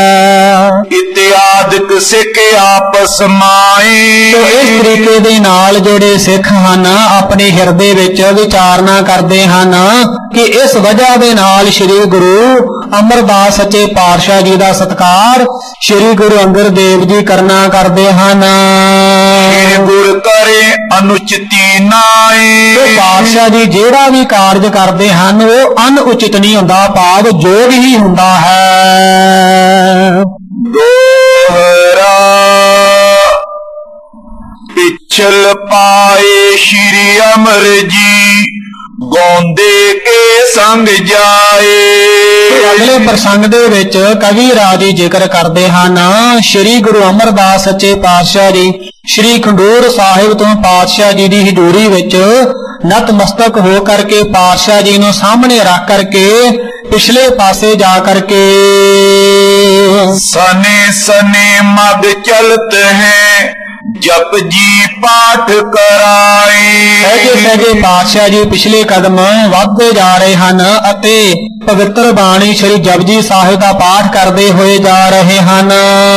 Speaker 2: ਇਤਿਆਦਿਕ ਸਿੱਖ ਆਪਸ ਮਾਏ।
Speaker 1: ਤੋ ਇਸ ਤਰੀਕੇ ਦੇ ਨਾਲ ਜਿਹੜੇ ਸਿੱਖ ਹਨ ਆਪਣੇ ਹਿਰਦੇ ਵਿੱਚ ਵਿਚਾਰਨਾ ਕਰਦੇ ਹਨ ਕਿ ਇਸ ਵਜ੍ਹਾ ਦੇ ਨਾਲ ਸ੍ਰੀ ਗੁਰੂ ਅਮਰਦਾਸ ਸੱਚੇ ਪਾਤਸ਼ਾਹ ਜੀ ਦਾ ਸਤਿਕਾਰ ਸ੍ਰੀ ਗੁਰੂ ਅੰਗਦ ਦੇਵ ਜੀ ਕਰਨਾ ਕਰਦੇ ਹਨ।
Speaker 2: ਸ੍ਰੀ ਗੁਰ ਕਰੇ ਅਨੁਚਿਤੀ ਨਾਏ।
Speaker 1: ਤੇ ਪਾਤਸ਼ਾਹ ਜੀ ਜਿਹੜਾ ਵੀ ਕਾਰਜ ਕਰਦੇ ਹਨ ਉਹ ਅਨੁਚਿਤ ਨਹੀਂ ਹੁੰਦਾ, ਭਾਵ ਜੋਗ ਹੀ ਹੁੰਦਾ ਹੈ।
Speaker 2: ਦੋਹਰਾ ਪਿਛਲ ਪਾਏ ਸ਼੍ਰੀ ਅਮਰ ਜੀ, ਗਾਉਂਦੇ ਕੇ ਸੰਗ ਜਾਏ।
Speaker 1: ਅਗਲੇ ਪ੍ਰਸੰਗ ਦੇ ਵਿੱਚ ਕਵੀ ਰਾਜੀ ਜ਼ਿਕਰ ਕਰਦੇ ਹਨ ਸ੍ਰੀ ਗੁਰੂ ਅਮਰਦਾਸ ਸੱਚੇ ਪਾਤਸ਼ਾਹ ਜੀ ਸ੍ਰੀ ਖੰਡੂਰ ਸਾਹਿਬ ਤੋਂ ਪਾਤਸ਼ਾਹ ਜੀ ਦੀ ਹਜ਼ੂਰੀ ਵਿੱਚ ਨਤਮਸਤਕ ਹੋ ਕਰਕੇ ਪਾਤਸ਼ਾਹ ਜੀ ਨੂੰ ਸਾਹਮਣੇ ਰੱਖ ਕਰਕੇ ਪਿਛਲੇ ਪਾਸੇ ਜਾ ਕਰਕੇ
Speaker 2: ਸਨੇ ਸਨੇ ਮਦ ਚਲਤ ਹੈ ਜਪ ਜੀ ਪਾਠ ਕਰਾਏ।
Speaker 1: ਸਹਿਜੇ ਸਹਿਜੇ ਪਾਤਸ਼ਾਹ ਜੀ ਪਿਛਲੇ ਕਦਮ ਵਧਦੇ ਜਾ ਰਹੇ ਹਨ ਅਤੇ ਪਵਿੱਤਰ ਬਾਣੀ ਸ੍ਰੀ ਜਪਜੀ ਸਾਹਿਬ ਦਾ ਪਾਠ ਕਰਦੇ ਹੋਏ ਜਾ ਰਹੇ ਹਨ।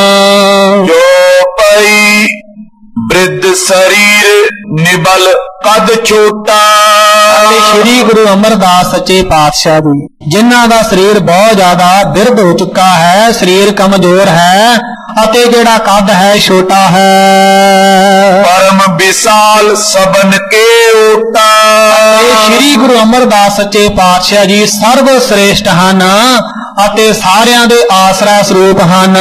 Speaker 2: ਜੋ ਪਈ ਬ੍ਰਿਧ ਸਰੀਰ ਨਿਬਲ ਕਦ ਛੋਟਾ।
Speaker 1: ਸ੍ਰੀ ਗੁਰੂ ਅਮਰਦਾਸ ਸੱਚੇ ਪਾਤਸ਼ਾਹ ਜੀ ਜਿਨ੍ਹਾਂ ਦਾ ਸਰੀਰ ਬਹੁਤ ਜ਼ਿਆਦਾ ਬਿਰਧ ਹੋ ਚੁੱਕਾ ਹੈ, ਸਰੀਰ ਕਮਜ਼ੋਰ ਹੈ ਅਤੇ ਜਿਹੜਾ ਕੱਦ ਹੈ ਛੋਟਾ ਹੈ।
Speaker 2: ਪਰਮ ਵਿਸਾਲ ਸਬਨ ਕੇ ਓਟਾ।
Speaker 1: ਸ੍ਰੀ ਗੁਰੂ ਅਮਰਦਾਸ ਸੱਚੇ ਪਾਤਸ਼ਾਹ ਜੀ ਸਰਵ ਸ੍ਰੇਸ਼ਟ ਹਨ ਅਤੇ ਸਾਰਿਆਂ ਦੇ ਆਸਰਾ ਸਰੂਪ ਹਨ।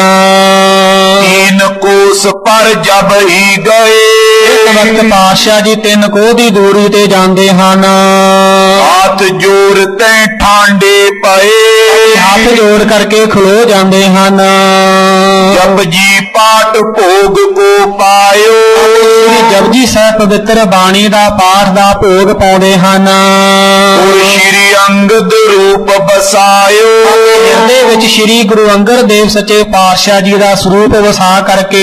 Speaker 2: ਤੀਨ ਕੋਸ ਪਰ ਜਬ ਹੀ ਗਏ।
Speaker 1: ਇੱਕ ਵਕਤ ਪਾਤਸ਼ਾਹ ਜੀ ਤਿੰਨ ਕੋਹ ਦੀ ਦੂਰੀ ਤੇ ਜਾਂਦੇ ਹਨ।
Speaker 2: ਹੱਥ ਜੋੜ ਤੈ ਠਾਂਡੇ ਪਏ।
Speaker 1: ਹੱਥ ਜੋੜ ਕਰਕੇ ਖਲੋ ਜਾਂਦੇ ਹਨ।
Speaker 2: ਜਪ ਜੀ ਪਾਠ ਭੋਗ ਕੋ ਪਾਇਓ।
Speaker 1: ਸ੍ਰੀ ਜਪਜੀ ਸਾਹਿਬ ਪਵਿੱਤਰ ਬਾਣੀ ਦਾ ਪਾਠ ਦਾ ਭੋਗ ਪਾਉਂਦੇ ਹਨ।
Speaker 2: ਗੁਰ ਸ਼੍ਰੀ ਅੰਗਦ ਰੂਪ ਬਸਾਇਓ।
Speaker 1: ਹਿਰਦੇ ਵਿੱਚ ਸ੍ਰੀ ਗੁਰੂ ਅੰਗਦ ਦੇਵ ਸੱਚੇ ਪਾਤਸ਼ਾਹ ਜੀ ਦਾ ਸਰੂਪ ਵਸਾ ਕਰਕੇ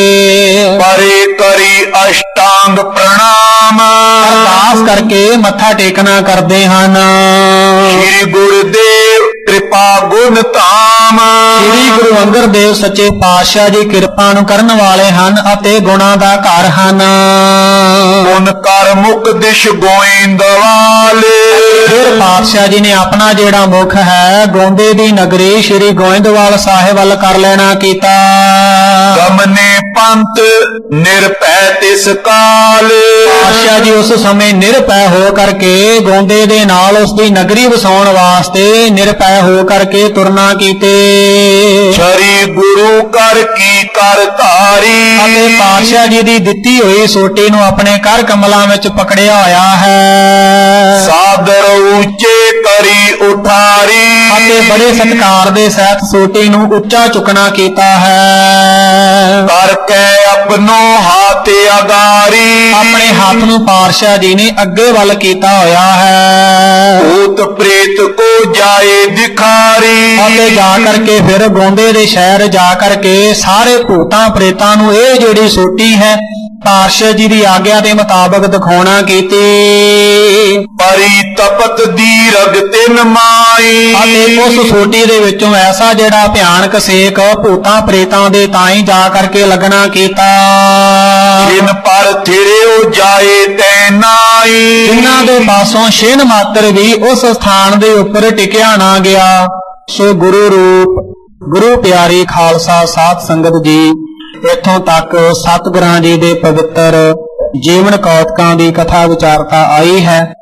Speaker 2: ਪਰੇ ਕਰੀ ਅਸ਼ਟਾਂਗ ਪ੍ਰਣਾਮ।
Speaker 1: ਅਰਦਾਸ ਕਰਕੇ ਮੱਥਾ ਟੇਕਣਾ ਕਰਦੇ ਹਨ।
Speaker 2: ਸ਼੍ਰੀ ਗੁਰਦੇਵ ਕਿਰਪਾ ਗੁਣ ਧਾਮ।
Speaker 1: ਸ੍ਰੀ ਗੁਰੂ ਅੰਗਦ ਦੇਵ ਸੱਚੇ ਪਾਤਸ਼ਾਹ ਜੀ ਕਿਰਪਾ ਨੂੰ ਕਰਨ ਵਾਲੇ ਹਨ ਅਤੇ ਗੁਣਾਂ ਦਾ ਘਰ ਹਨ।
Speaker 2: ਗੁਣ ਕਰ ਮੁਖ ਦਿਸ਼ ਗੋਇੰਦਵਾਲੇ।
Speaker 1: ਫਿਰ ਪਾਤਸ਼ਾਹ ਜੀ ਨੇ ਆਪਣਾ ਜਿਹੜਾ ਮੁਖ ਹੈ ਗੋਂਦੇ ਦੀ ਨਗਰੀ ਸ੍ਰੀ ਗੋਇੰਦਵਾਲ ਸਾਹਿਬ ਵੱਲ ਕਰ ਲੈਣਾ ਕੀਤਾ।
Speaker 2: ਗਮਨੇ ਪੰਥ ਨਿਰਭੈ ਤਿਸ ਕਾਲ।
Speaker 1: ਪਾਤਸ਼ਾਹ ਜੀ ਉਸ ਸਮੇਂ ਨਿਰਭੈ ਹੋ ਕਰਕੇ ਗੋਂਦੇ ਦੇ ਨਾਲ ਉਸ ਦੀ ਨਗਰੀ ਵਸਾਉਣ ਵਾਸਤੇ ਨਿਰਭੈ ਹੋ ਕਰਕੇ ਤੁਰਨਾ ਕੀਤੇ।
Speaker 2: ਸ੍ਰੀ ਗੁਰੂ ਕਰ ਕੀ ਕਰ ਧਾਰੀ।
Speaker 1: ਅਤੇ ਪਾਤਸ਼ਾਹ ਜੀ ਦੀ ਦਿੱਤੀ ਹੋਈ ਸੋਟੀ ਨੂੰ ਆਪਣੇ ਕਰ ਕਮਲਾਂ ਵਿੱਚ ਪਕੜਿਆ ਹੋਇਆ ਹੈ।
Speaker 2: ਸਾਦਰ ਉੱਚੇ ਕਰੀ ਉਠਾਰੀ।
Speaker 1: ਅਤੇ ਬੜੇ ਸਤਿਕਾਰ ਦੇ ਸਹਿਤ ਸੋਟੀ ਨੂੰ ਉੱਚਾ ਚੁੱਕਣਾ ਕੀਤਾ ਹੈ।
Speaker 2: ਕਰ ਕੇ ਆਪਣੋ ਹੱਥ ਅਗਾਰੀ।
Speaker 1: ਆਪਣੇ ਹੱਥ ਨੂੰ ਪਾਤਸ਼ਾਹ ਜੀ ਨੇ ਅੱਗੇ ਵੱਲ ਕੀਤਾ ਹੋਇਆ ਹੈ।
Speaker 2: ਭੂਤ ਪ੍ਰੇਤ ਕੋ ਜਾਏ ਦਿਖਾਰੀ।
Speaker 1: ਅਤੇ ਜਾ ਕਰਕੇ ਫਿਰ ਗੋਂਦੇ ਦੇ ਸ਼ਹਿਰ ਜਾ ਕਰਕੇ ਸਾਰੇ ਭੂਤਾਂ ਪ੍ਰੇਤਾਂ ਨੂੰ ਇਹ ਜਿਹੜੀ ਸੋਟੀ ਹੈ ਪਾਤਸ਼ਾਹ ਜੀ ਦੀ ਆਗਿਆ ਦੇ ਮੁਤਾਬਕ ਦਿਖਾਉਣਾ ਕੀਤੀ।
Speaker 2: ਪਰੀ ਤਪਤ ਦੀਰਗ ਤਿਨ ਮਾਈ।
Speaker 1: ਅਤੇ ਉਸ ਸੋਟੀ ਦੇ ਵਿੱਚੋਂ ਐਸਾ ਜਿਹੜਾ ਭਿਆਨਕ ਸੇਕ ਭੂਤਾਂ ਪ੍ਰੇਤਾਂ ਦੇ ਤਾਈਂ ਜਾ ਕਰਕੇ ਲੱਗਣਾ ਕੀਤਾ।
Speaker 2: ਜਿਨ ਪਰ ਥਿਰਿਓ ਜਾਏ ਤੈ ਨਾਈ।
Speaker 1: ਜਿਨ੍ਹਾਂ ਦੇ ਪਾਸੋਂ ਛਿਨ ਮਾਤਰ ਵੀ ਉਸ ਸਥਾਨ ਦੇ ਉੱਪਰ ਟਿਕਿਆ ਨਾ ਗਿਆ। ਸੋ ਗੁਰੂ ਰੂਪ ਗੁਰੂ ਪਿਆਰੀ ਖਾਲਸਾ ਸਾਧ ਸੰਗਤ ਜੀ, ਇੱਥੋਂ ਤੱਕ ਸਤਿਗੁਰਾਂ ਜੀ ਦੇ ਪਵਿੱਤਰ ਜੀਵਨ ਕੌਤਕਾਂ ਦੀ ਕਥਾ ਵਿਚਾਰਤਾ ਆਈ ਹੈ।